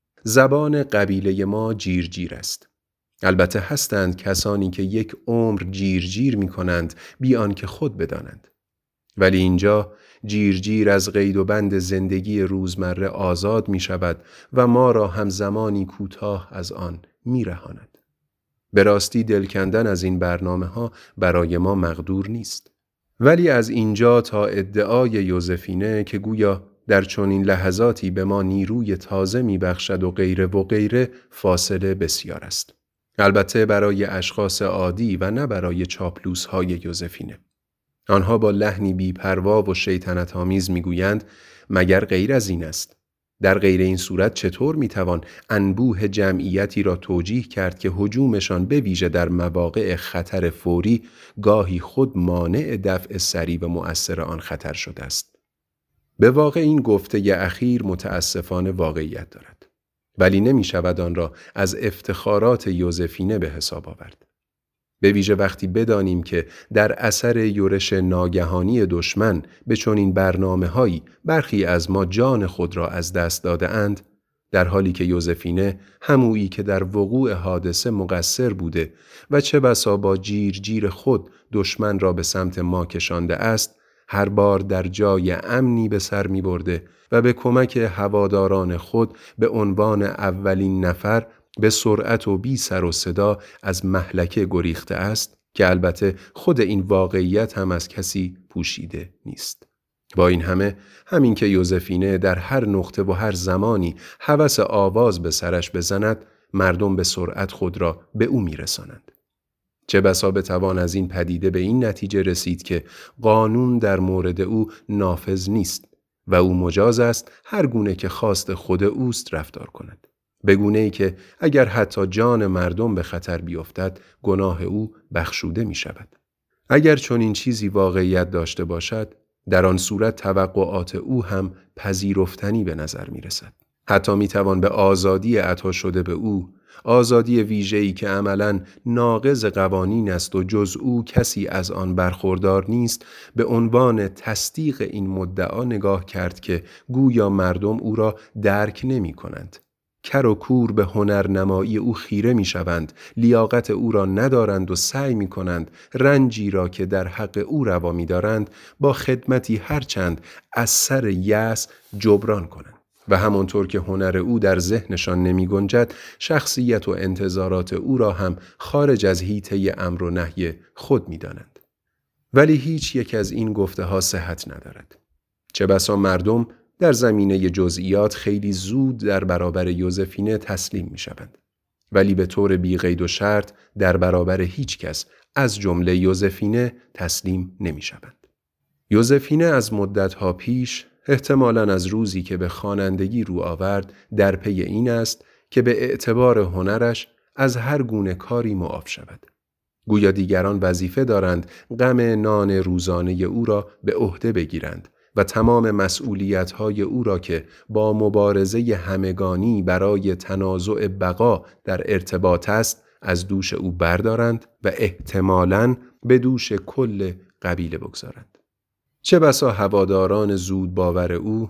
زبان قبیله ما جیر جیر است. البته هستند کسانی که یک عمر جیر جیر می کنند بی آنکه خود بدانند. ولی اینجا جیر جیر از قید و بند زندگی روزمره آزاد می شود و ما را هم زمانی کوتاه از آن می رهاند. به راستی دل کندن از این برنامه ها برای ما مقدور نیست. ولی از اینجا تا ادعای یوزفینه که گویا در چنین لحظاتی به ما نیروی تازه می بخشد و غیره و غیره فاصله بسیار است. البته برای اشخاص عادی و نه برای چاپلوس های یوزفینه. آنها با لحنی بی‌پروا و شیطنت آمیز میگویند مگر غیر از این است؟ در غیر این صورت چطور میتوان انبوه جمعیتی را توجیه کرد که هجومشان به ویژه در مواقع خطر فوری گاهی خود مانع دفع سریع و مؤثر آن خطر شده است؟ به واقع این گفته اخیر متاسفانه واقعیت دارد. ولی نمی شود آن را از افتخارات یوزفینه به حساب آورد. به ویژه وقتی بدانیم که در اثر یورش ناگهانی دشمن به چنین برنامه‌هایی برخی از ما جان خود را از دست داده اند، در حالی که یوزفینه همویی که در وقوع حادثه مقصر بوده و چه بسا با جیر جیر خود دشمن را به سمت ما کشانده است، هر بار در جای امنی به سر می برده و به کمک هواداران خود به عنوان اولین نفر به سرعت و بی سر و صدا از مهلکه گریخته است که البته خود این واقعیت هم از کسی پوشیده نیست. با این همه همین که یوزفینه در هر نقطه و هر زمانی هوس آواز به سرش بزند، مردم به سرعت خود را به او میرسانند. چه بسا بتوان از این پدیده به این نتیجه رسید که قانون در مورد او نافذ نیست و او مجاز است هر گونه که خواست خود اوست رفتار کند. به گونه‌ای که اگر حتی جان مردم به خطر بیفتد، گناه او بخشوده می شود. اگر چنین چیزی واقعیت داشته باشد، در آن صورت توقعات او هم پذیرفتنی به نظر می رسد. حتی می توان به آزادی عطا شده به او، آزادی ویژه‌ای که عملاً ناقض قوانین است و جز او کسی از آن برخوردار نیست، به عنوان تصدیق این مدعا نگاه کرد که گویا مردم او را درک نمی کنند. کر و کور به هنرنمایی او خیره می شوند، لیاقت او را ندارند و سعی می کنند رنجی را که در حق او روا می دارند با خدمتی هرچند از سر یأس جبران کنند. و همانطور که هنر او در ذهنشان نمی گنجد، شخصیت و انتظارات او را هم خارج از حیطه امر و نهی خود می دانند. ولی هیچ یک از این گفته ها صحت ندارد. چه بسا مردم در زمینه جزئیات خیلی زود در برابر یوزفینه تسلیم می شوند. ولی به طور بی قید و شرط در برابر هیچ کس از جمله یوزفینه تسلیم نمی شوند. یوزفینه از مدتها پیش، احتمالاً از روزی که به خوانندگی رو آورد، در پی این است که به اعتبار هنرش از هر گونه کاری معاف شود. گویا دیگران وظیفه دارند غم نان روزانه او را به عهده بگیرند و تمام مسئولیت‌های او را که با مبارزه همگانی برای تنازع بقا در ارتباط است از دوش او بردارند و احتمالاً به دوش کل قبیله بگذارند. چه بسا هواداران زود باور او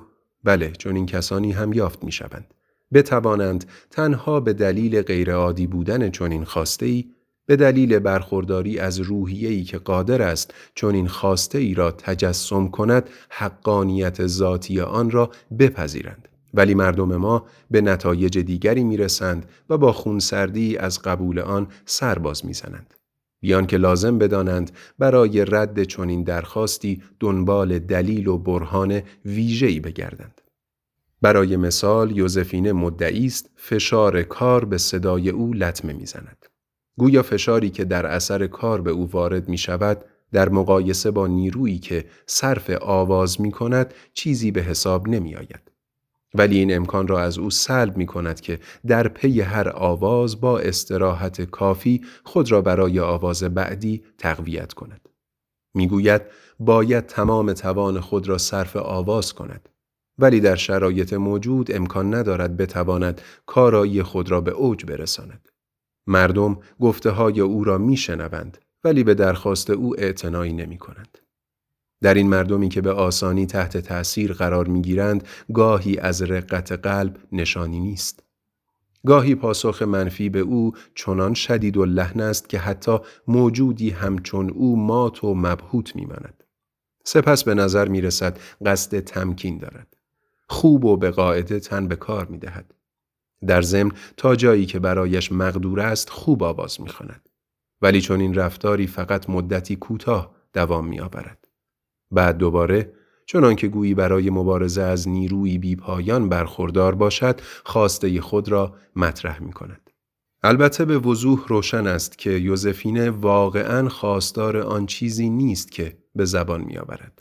بله، چون این کسانی هم یافت می شوند. بتوانند تنها به دلیل غیرعادی بودن چنین خواسته‌ای، به دلیل برخورداری از روحیه‌ای که قادر است چنین خواسته‌ای را تجسم کند، حقانیت ذاتی آن را بپذیرند. ولی مردم ما به نتایج دیگری میرسند و با خونسردی از قبول آن سرباز میزنند. بیان که لازم بدانند برای رد چنین درخواستی دنبال دلیل و برهان ویژه‌ای بگردند. برای مثال یوزفینه مدعی است فشار کار به صدای او لطمه میزند. گویا فشاری که در اثر کار به او وارد می شود در مقایسه با نیرویی که صرف آواز می کند چیزی به حساب نمی آید. ولی این امکان را از او سلب می کند که در پی هر آواز با استراحت کافی خود را برای آواز بعدی تقویت کند. می گوید باید تمام توان خود را صرف آواز کند. ولی در شرایط موجود امکان ندارد بتواند کارایی خود را به اوج برساند. مردم گفته های او را می شنوند ولی به درخواست او اعتنایی نمی کنند. در این مردمی که به آسانی تحت تأثیر قرار می گیرند گاهی از رقت قلب نشانی نیست. گاهی پاسخ منفی به او چنان شدید و لحن است که حتی موجودی همچون او مات و مبهوت می ماند. سپس به نظر می رسد قصد تمکین دارد. خوب و به قاعده تن به کار می دهد. در ضمن تا جایی که برایش مقدور است خوب آواز می خواند. ولی چون این رفتاری فقط مدتی کوتاه دوام می آورد. بعد دوباره چنان که گویی برای مبارزه از نیروی بی پایان برخوردار باشد خواسته خود را مطرح می کند. البته به وضوح روشن است که یوزفینه واقعاً خواستار آن چیزی نیست که به زبان می آورد.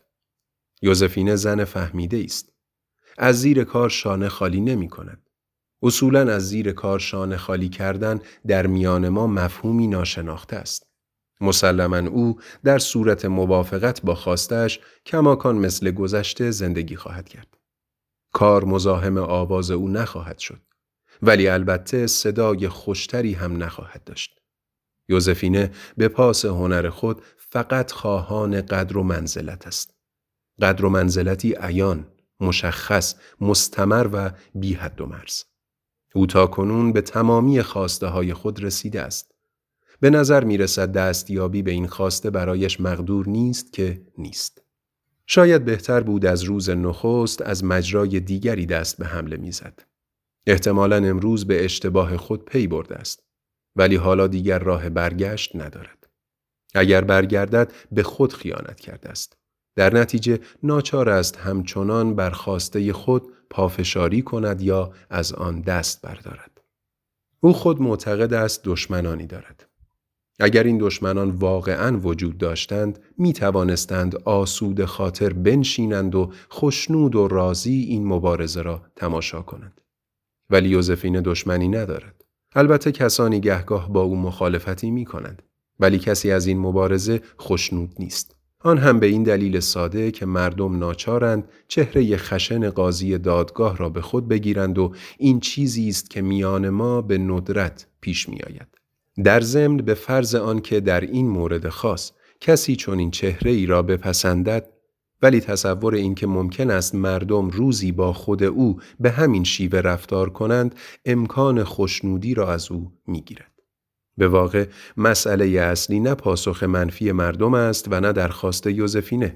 یوزفینه زن فهمیده است. از زیر کار شانه خالی نمی کند. اصولاً از زیر کار شانه خالی کردن در میان ما مفهومی ناشناخته است. مسلماً او در صورت موافقت با خواستش کماکان مثل گذشته زندگی خواهد کرد. کار مزاحم آواز او نخواهد شد. ولی البته صدای خوشتری هم نخواهد داشت. یوزفینه به پاس هنر خود فقط خواهان قدر و منزلت است. قدر و منزلتی عیان، مشخص، مستمر و بی حد و مرز. او تا کنون به تمامی خواسته های خود رسیده است. به نظر می رسد دستیابی به این خواسته برایش مقدور نیست که نیست. شاید بهتر بود از روز نخست از مجرای دیگری دست به حمله می زد. احتمالاً امروز به اشتباه خود پی برده است. ولی حالا دیگر راه برگشت ندارد. اگر برگردد به خود خیانت کرده است. در نتیجه ناچار است همچنان بر خواسته خود پافشاری کند یا از آن دست بردارد. او خود معتقد است دشمنانی دارد. اگر این دشمنان واقعاً وجود داشتند می توانستند آسود خاطر بنشینند و خوشنود و راضی این مبارزه را تماشا کنند. ولی یوزفینه دشمنی ندارد. البته کسانی گهگاه با او مخالفتی می کنند. ولی کسی از این مبارزه خوشنود نیست. آن هم به این دلیل ساده که مردم ناچارند چهره خشن قاضی دادگاه را به خود بگیرند و این چیزی است که میان ما به ندرت پیش می آید. در ضمن به فرض آن که در این مورد خاص کسی چون این چهره ای را بپسندد، ولی تصور این که ممکن است مردم روزی با خود او به همین شیوه رفتار کنند امکان خوشنودی را از او می گیرد. به واقع مسئله اصلی نه پاسخ منفی مردم است و نه درخواست یوزفینه.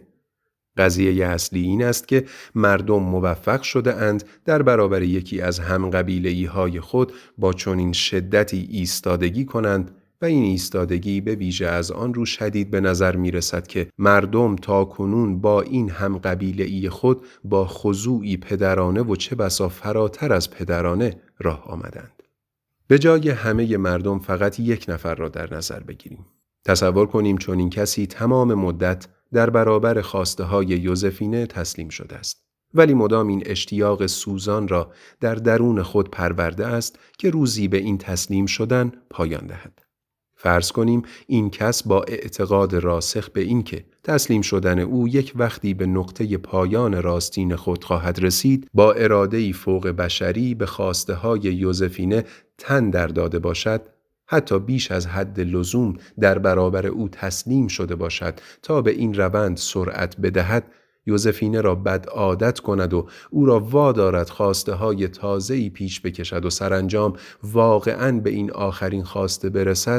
قضیه اصلی این است که مردم موفق شده اند در برابر یکی از همقبیله‌ای های خود با چنین شدتی ایستادگی کنند و این ایستادگی به ویژه از آن رو شدید به نظر می رسد که مردم تا کنون با این همقبیله‌ای خود با خضوعی پدرانه و چه بسا فراتر از پدرانه راه آمدند. به جای همه مردم فقط یک نفر را در نظر بگیریم. تصور کنیم چون این کسی تمام مدت در برابر خواسته های یوزفینه تسلیم شده است. ولی مدام این اشتیاق سوزان را در درون خود پرورده است که روزی به این تسلیم شدن پایان دهد. فرض کنیم این کس با اعتقاد راسخ به این که تسلیم شدن او یک وقتی به نقطه پایان راستین خود خواهد رسید، با اراده‌ای فوق بشری به خواسته های یوزفینه تن در داده باشد، حتی بیش از حد لزوم در برابر او تسلیم شده باشد تا به این روند سرعت بدهد، یوزفینه را بد عادت کند و او را وادارد خواسته های تازه‌ای پیش بکشد و سرانجام واقعاً به این آخرین خواسته برسد،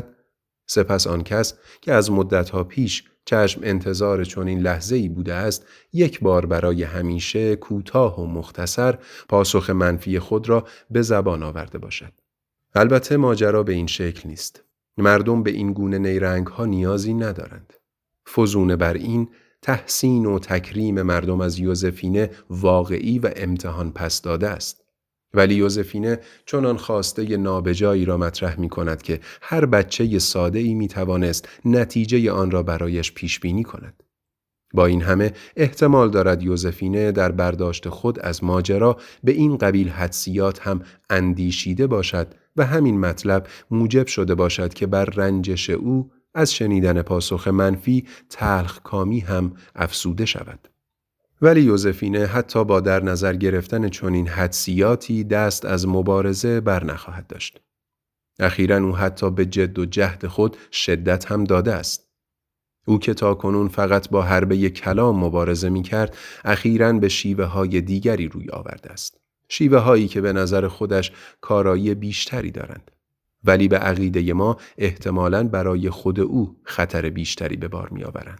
سپس آن کس که از مدتها پیش چشم انتظار چنین لحظه‌ای بوده است، یک بار برای همیشه کوتاه و مختصر پاسخ منفی خود را به زبان آورده باشد. البته ماجرا به این شکل نیست. مردم به این گونه نیرنگ ها نیازی ندارند. فزون بر این، تحسین و تکریم مردم از یوزفینه واقعی و امتحان پس داده است. ولی یوزفینه چنان خواسته نابجایی را مطرح می کند که هر بچه ساده‌ای می توانست نتیجه آن را برایش پیش بینی کند. با این همه احتمال دارد یوزفینه در برداشت خود از ماجرا به این قبیل حدسیات هم اندیشیده باشد و همین مطلب موجب شده باشد که بر رنجش او از شنیدن پاسخ منفی تلخ کامی هم افسوده شود. ولی یوزفینه حتی با در نظر گرفتن چنین حدسیاتی دست از مبارزه بر نخواهد داشت. اخیراً او حتی به جد و جهد خود شدت هم داده است. او که تاکنون فقط با حربه کلام مبارزه می کرد، اخیراً به شیوه های دیگری روی آورده است. شیوه هایی که به نظر خودش کارایی بیشتری دارند. ولی به عقیده ما احتمالاً برای خود او خطر بیشتری به بار می آورند.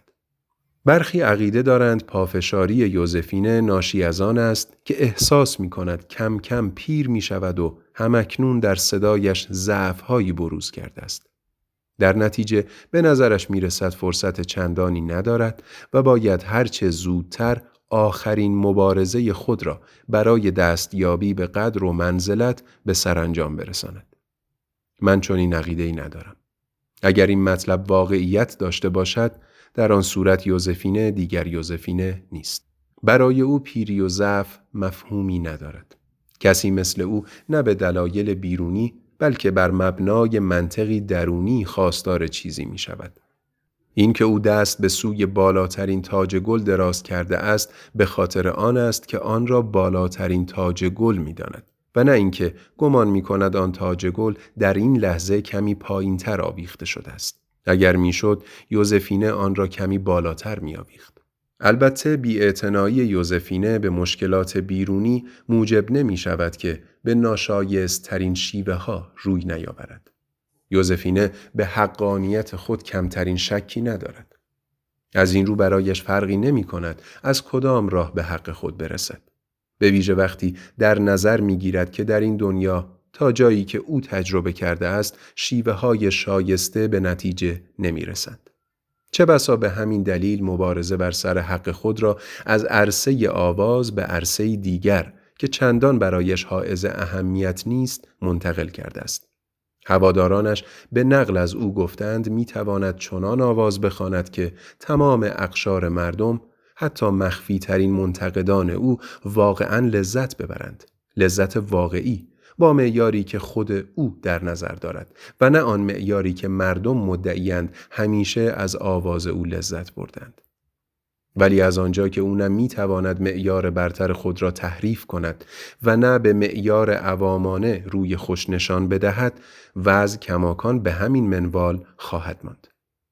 برخی عقیده دارند پافشاری یوزفینه ناشی از آن است که احساس می کند کم کم پیر می شود و همکنون در صدایش ضعف‌هایی بروز کرده است. در نتیجه به نظرش می رسد فرصت چندانی ندارد و باید هرچه زودتر آخرین مبارزه خود را برای دستیابی به قدر و منزلت به سرانجام برساند. من چنین عقیده‌ای ندارم. اگر این مطلب واقعیت داشته باشد، در آن صورت یوزفینه دیگر یوزفینه نیست. برای او پیری و ضعف مفهومی ندارد. کسی مثل او نه به دلایل بیرونی بلکه بر مبنای منطقی درونی خواستار چیزی می شود. این که او دست به سوی بالاترین تاج گل دراز کرده است به خاطر آن است که آن را بالاترین تاج گل می داند و نه اینکه گمان می کند آن تاج گل در این لحظه کمی پایین تر آویخته شده است. اگر می شد یوزفینه آن را کمی بالاتر می آویخت. البته بی‌اعتنایی یوزفینه به مشکلات بیرونی موجب نمی شود که به ناشایست ترین شیوه ها روی نیاورد. یوزفینه به حقانیت خود کمترین شکی ندارد. از این رو برایش فرقی نمی کند از کدام راه به حق خود برسد. به ویژه وقتی در نظر می گیرد که در این دنیا تا جایی که او تجربه کرده است شیوه های شایسته به نتیجه نمی رسند. چه بسا به همین دلیل مبارزه بر سر حق خود را از عرصه آواز به عرصه دیگر که چندان برایش حائز اهمیت نیست منتقل کرده است. هوادارانش به نقل از او گفتند می تواند چنان آواز بخواند که تمام اقشار مردم، حتی مخفی ترین منتقدان او، واقعاً لذت ببرند. لذت واقعی، با معیاری که خود او در نظر دارد و نه آن معیاری که مردم مدعیند همیشه از آواز او لذت بردند. ولی از آنجا که او نه می تواند معیار برتر خود را تحریف کند و نه به معیار عوامانه روی خوش نشان بدهد، وضع کماکان به همین منوال خواهد ماند.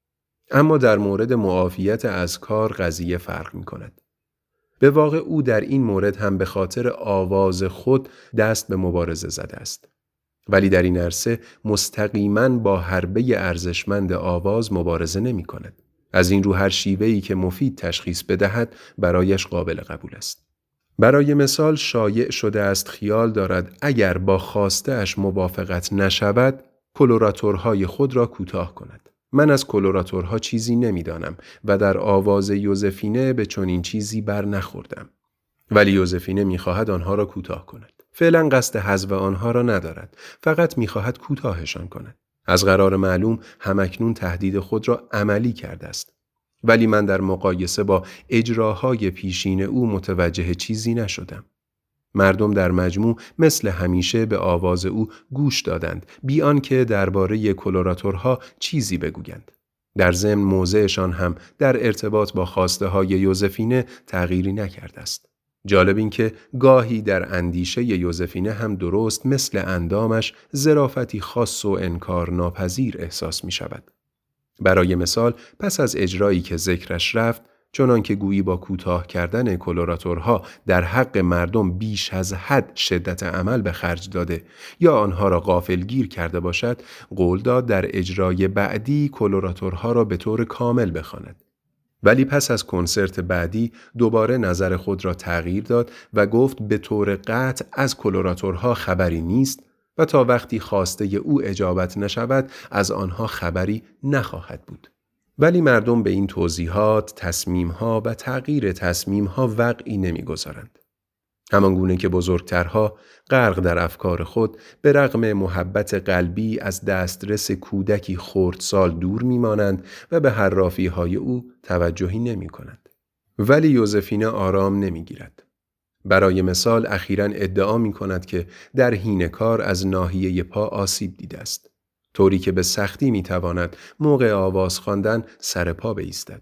اما در مورد معافیت از کار قضیه فرق می کند. به واقع او در این مورد هم به خاطر آواز خود دست به مبارزه زده است. ولی در این عرصه مستقیما با حربه ارزشمند آواز مبارزه نمی کند. از این رو هر شیوهی که مفید تشخیص بدهد برایش قابل قبول است. برای مثال شایع شده است خیال دارد اگر با خواسته اش موافقت نشود کلوراتورهای خود را کوتاه کند. من از کلوراتورها چیزی نمیدانم و در آواز یوزفینه به چنین چیزی بر نخوردم. ولی یوزفینه میخواهد آنها را کوتاه کند. فعلا قصد حذف آنها را ندارد. فقط میخواهد کوتاهشان کند. از قرار معلوم همکنون تهدید خود را عملی کرده است. ولی من در مقایسه با اجراهای پیشین او متوجه چیزی نشدم. مردم در مجموع مثل همیشه به آواز او گوش دادند، بی آنکه درباره کلوراتورها چیزی بگویند. در ضمن موضعشان هم در ارتباط با خواسته های یوزفینه تغییری نکرده است. جالب این که گاهی در اندیشه یوزفینه هم درست مثل اندامش ظرافتی خاص و انکار ناپذیر احساس می شود. برای مثال پس از اجرایی که ذکرش رفت، چنان که گویی با کوتاه کردن کلوراتورها در حق مردم بیش از حد شدت عمل به خرج داده یا آنها را غافلگیر کرده باشد، قول داد در اجرای بعدی کلوراتورها را به طور کامل بخواند. ولی پس از کنسرت بعدی دوباره نظر خود را تغییر داد و گفت به طور قطع از کلوراتورها خبری نیست و تا وقتی خواسته او اجابت نشود از آنها خبری نخواهد بود. ولی مردم به این توضیحات، تصمیمها و تغییر تصمیمها وقعی نمی‌گذارند. همانگونه که بزرگترها غرق در افکار خود به رغم محبت قلبی از دسترس کودکی خردسال دور می‌مانند و به حرافی‌های او توجهی نمی‌کنند. ولی یوزفینه آرام نمی‌گیرد. برای مثال اخیراً ادعا می‌کند که در حین کار از ناحیه پا آسیب دیده است، طوری که به سختی می‌تواند موقع آواز خواندن سر پا بایستد.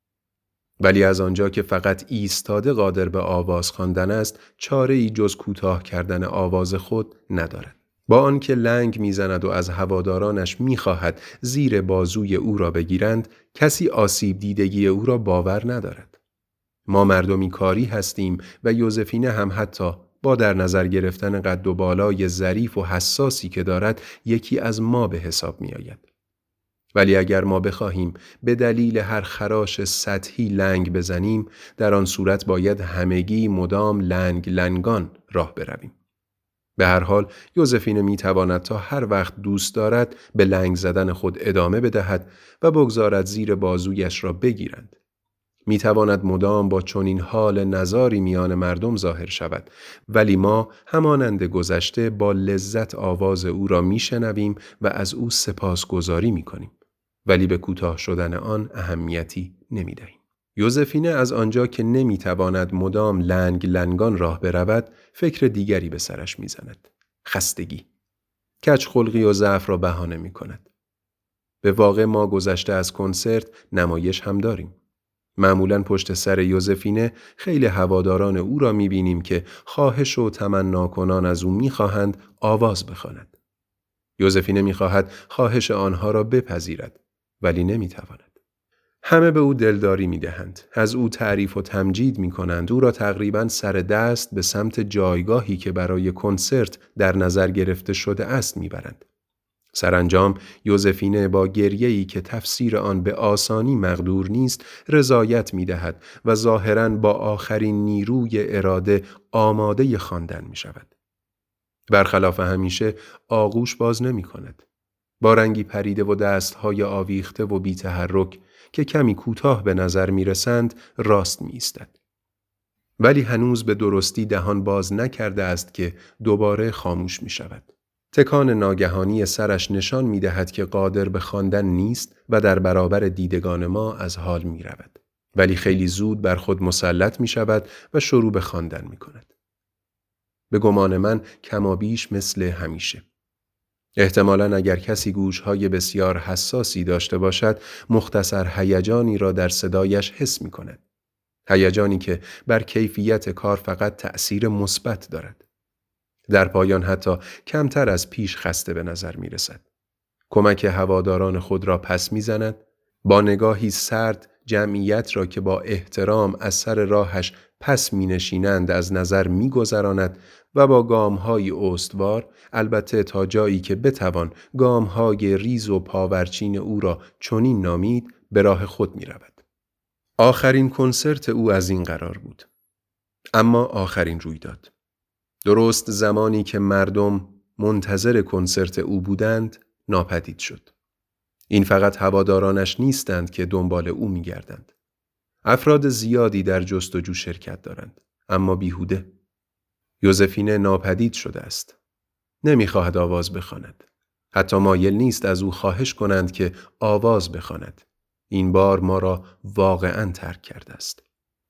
ولی از آنجا که فقط ایستاده قادر به آواز خواندن است، چاره‌ای جز کوتاه کردن آواز خود ندارد. با آنکه لنگ میزند و از هوادارانش می‌خواهد زیر بازوی او را بگیرند، کسی آسیب دیدگی او را باور ندارد. ما مردمی کاری هستیم و یوزفینه هم حتی با در نظر گرفتن قد و بالای ظریف و حساسی که دارد یکی از ما به حساب می آید. ولی اگر ما بخواهیم به دلیل هر خراش سطحی لنگ بزنیم، در آن صورت باید همگی مدام لنگ لنگان راه برویم. به هر حال یوزفینه می تواند تا هر وقت دوست دارد به لنگ زدن خود ادامه بدهد و بگذارد زیر بازویش را بگیرند. می تواند مدام با چنین حال نزاری میان مردم ظاهر شود، ولی ما همانند گذشته با لذت آواز او را می شنویم و از او سپاسگزاری می کنیم، ولی به کوتاه شدن آن اهمیتی نمی دهیم. یوزفینه از آنجا که نمی تواند مدام لنگ لنگان راه برود، فکر دیگری به سرش می زند. خستگی. کج خلقی و ضعف را بهانه می کند. به واقع ما گذشته از کنسرت نمایش هم داریم. معمولاً پشت سر یوزفینه خیلی هواداران او را می‌بینیم که خواهش و تمنا کنان از او می‌خواهند آواز بخواند. یوزفینه می‌خواهد خواهش آنها را بپذیرد، ولی نمی‌تواند. همه به او دلداری می‌دهند، از او تعریف و تمجید می‌کنند، او را تقریباً سر دست به سمت جایگاهی که برای کنسرت در نظر گرفته شده است می‌برند. سرانجام یوزفینه با گریه‌ای که تفسیر آن به آسانی مقدور نیست رضایت می‌دهد و ظاهراً با آخرین نیروی اراده آماده خواندن می‌شود. برخلاف همیشه آغوش باز نمی‌کند. با رنگی پریده و دست‌های آویخته و بی‌تحرک که کمی کوتاه به نظر می‌رسند راست می‌ایستد. ولی هنوز به درستی دهان باز نکرده است که دوباره خاموش می‌شود. تکان ناگهانی سرش نشان می دهد که قادر به خواندن نیست و در برابر دیدگان ما از حال می رود. ولی خیلی زود بر خود مسلط می شود و شروع به خواندن می کند. به گمان من کمابیش مثل همیشه. احتمالاً اگر کسی گوشهای بسیار حساسی داشته باشد، مختصر هیجانی را در صدایش حس می کند. هیجانی که بر کیفیت کار فقط تأثیر مثبت دارد. در پایان حتی کمتر از پیش خسته به نظر می رسد. کمک هواداران خود را پس می زند، با نگاهی سرد جمعیت را که با احترام از سر راهش پس می نشینند از نظر می گذراند و با گام‌های استوار، البته تا جایی که بتوان گام‌های ریز و پاورچین او را چنین نامید، به راه خود می رود. آخرین کنسرت او از این قرار بود. اما آخرین رویداد. درست زمانی که مردم منتظر کنسرت او بودند، ناپدید شد. این فقط هوادارانش نیستند که دنبال او می‌گردند. افراد زیادی در جستجو شرکت دارند، اما بیهوده. یوزفینه ناپدید شده است. نمی‌خواهد آواز بخواند. حتی مایل نیست از او خواهش کنند که آواز بخواند. این بار ما را واقعاً ترک کرده است.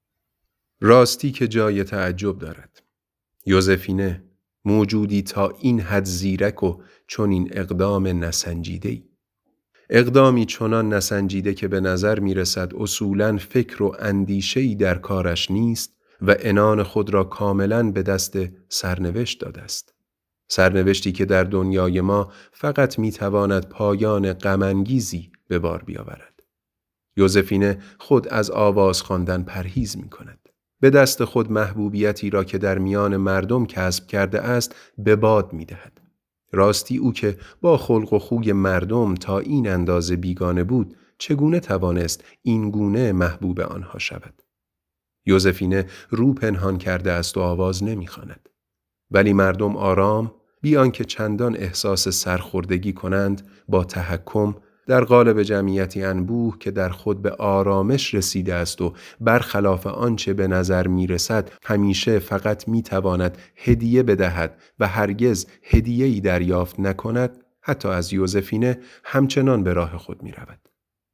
راستی که جای تعجب دارد. یوزفینه، موجودی تا این حد زیرک و چنین اقدام نسنجیده‌ای. اقدامی چنان نسنجیده که به نظر می رسد اصولاً فکر و اندیشه‌ای در کارش نیست و عنان خود را کاملاً به دست سرنوشت داده است. سرنوشتی که در دنیای ما فقط می تواند پایان غم‌انگیزی به بار بیاورد. یوزفینه خود از آواز خواندن پرهیز می کند. به دست خود محبوبیتی را که در میان مردم کسب کرده است به باد می دهد. راستی او که با خلق و خوی مردم تا این اندازه بیگانه بود، چگونه توانست این گونه محبوب آنها شود؟ یوزفینه رو پنهان کرده است و آواز نمی خواند. ولی مردم آرام، بی آنکه چندان احساس سرخوردگی کنند، با تحکم در قالب جمعیتی انبوه که در خود به آرامش رسیده است و برخلاف آنچه به نظر می رسد همیشه فقط می تواند هدیه بدهد و هرگز هدیه‌ای دریافت نکند، حتی از یوزفینه همچنان به راه خود می رود.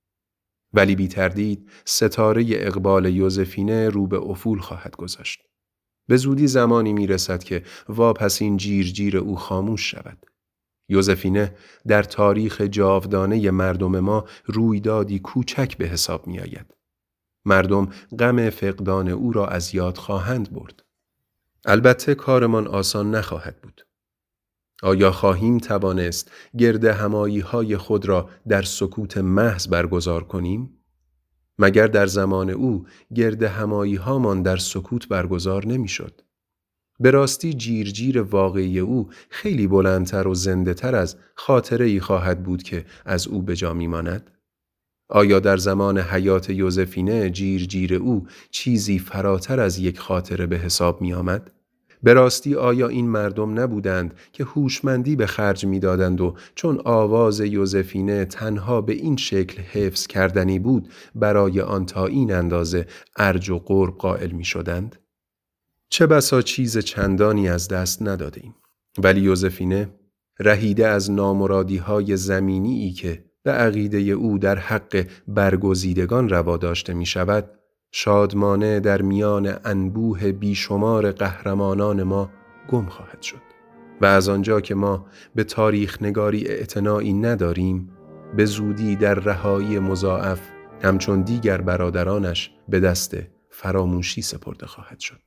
ولی بی تردید ستاره اقبال یوزفینه رو به افول خواهد گذاشت. به زودی زمانی می رسد که واپسین جیر جیر او خاموش شود. یوزفینه در تاریخ جاودانه مردم ما رویدادی کوچک به حساب می آید. مردم غم فقدان او را از یاد خواهند برد. البته کارمان آسان نخواهد بود. آیا خواهیم توانست گرد همایی های خود را در سکوت محض برگزار کنیم؟ مگر در زمان او گرد همایی هامان در سکوت برگزار نمی شد؟ به راستی جیر جیر واقعی او خیلی بلندتر و زنده تر از خاطره ای خواهد بود که از او به جا می ماند؟ آیا در زمان حیات یوزفینه جیر جیر او چیزی فراتر از یک خاطره به حساب می آمد؟ به راستی آیا این مردم نبودند که هوشمندی به خرج می دادند و چون آواز یوزفینه تنها به این شکل حفظ کردنی بود برای آن تا این اندازه ارج و قرب قائل می شدند؟ چه بسا چیز چندانی از دست ندادیم. ولی یوزفینه رهیده از نامرادی های زمینی ای که به عقیده او در حق برگزیدگان روا داشته می شود، شادمانه در میان انبوه بیشمار قهرمانان ما گم خواهد شد. و از آنجا که ما به تاریخ نگاری اعتنایی نداریم، به زودی در رهایی مضاعف همچون دیگر برادرانش به دست فراموشی سپرده خواهد شد.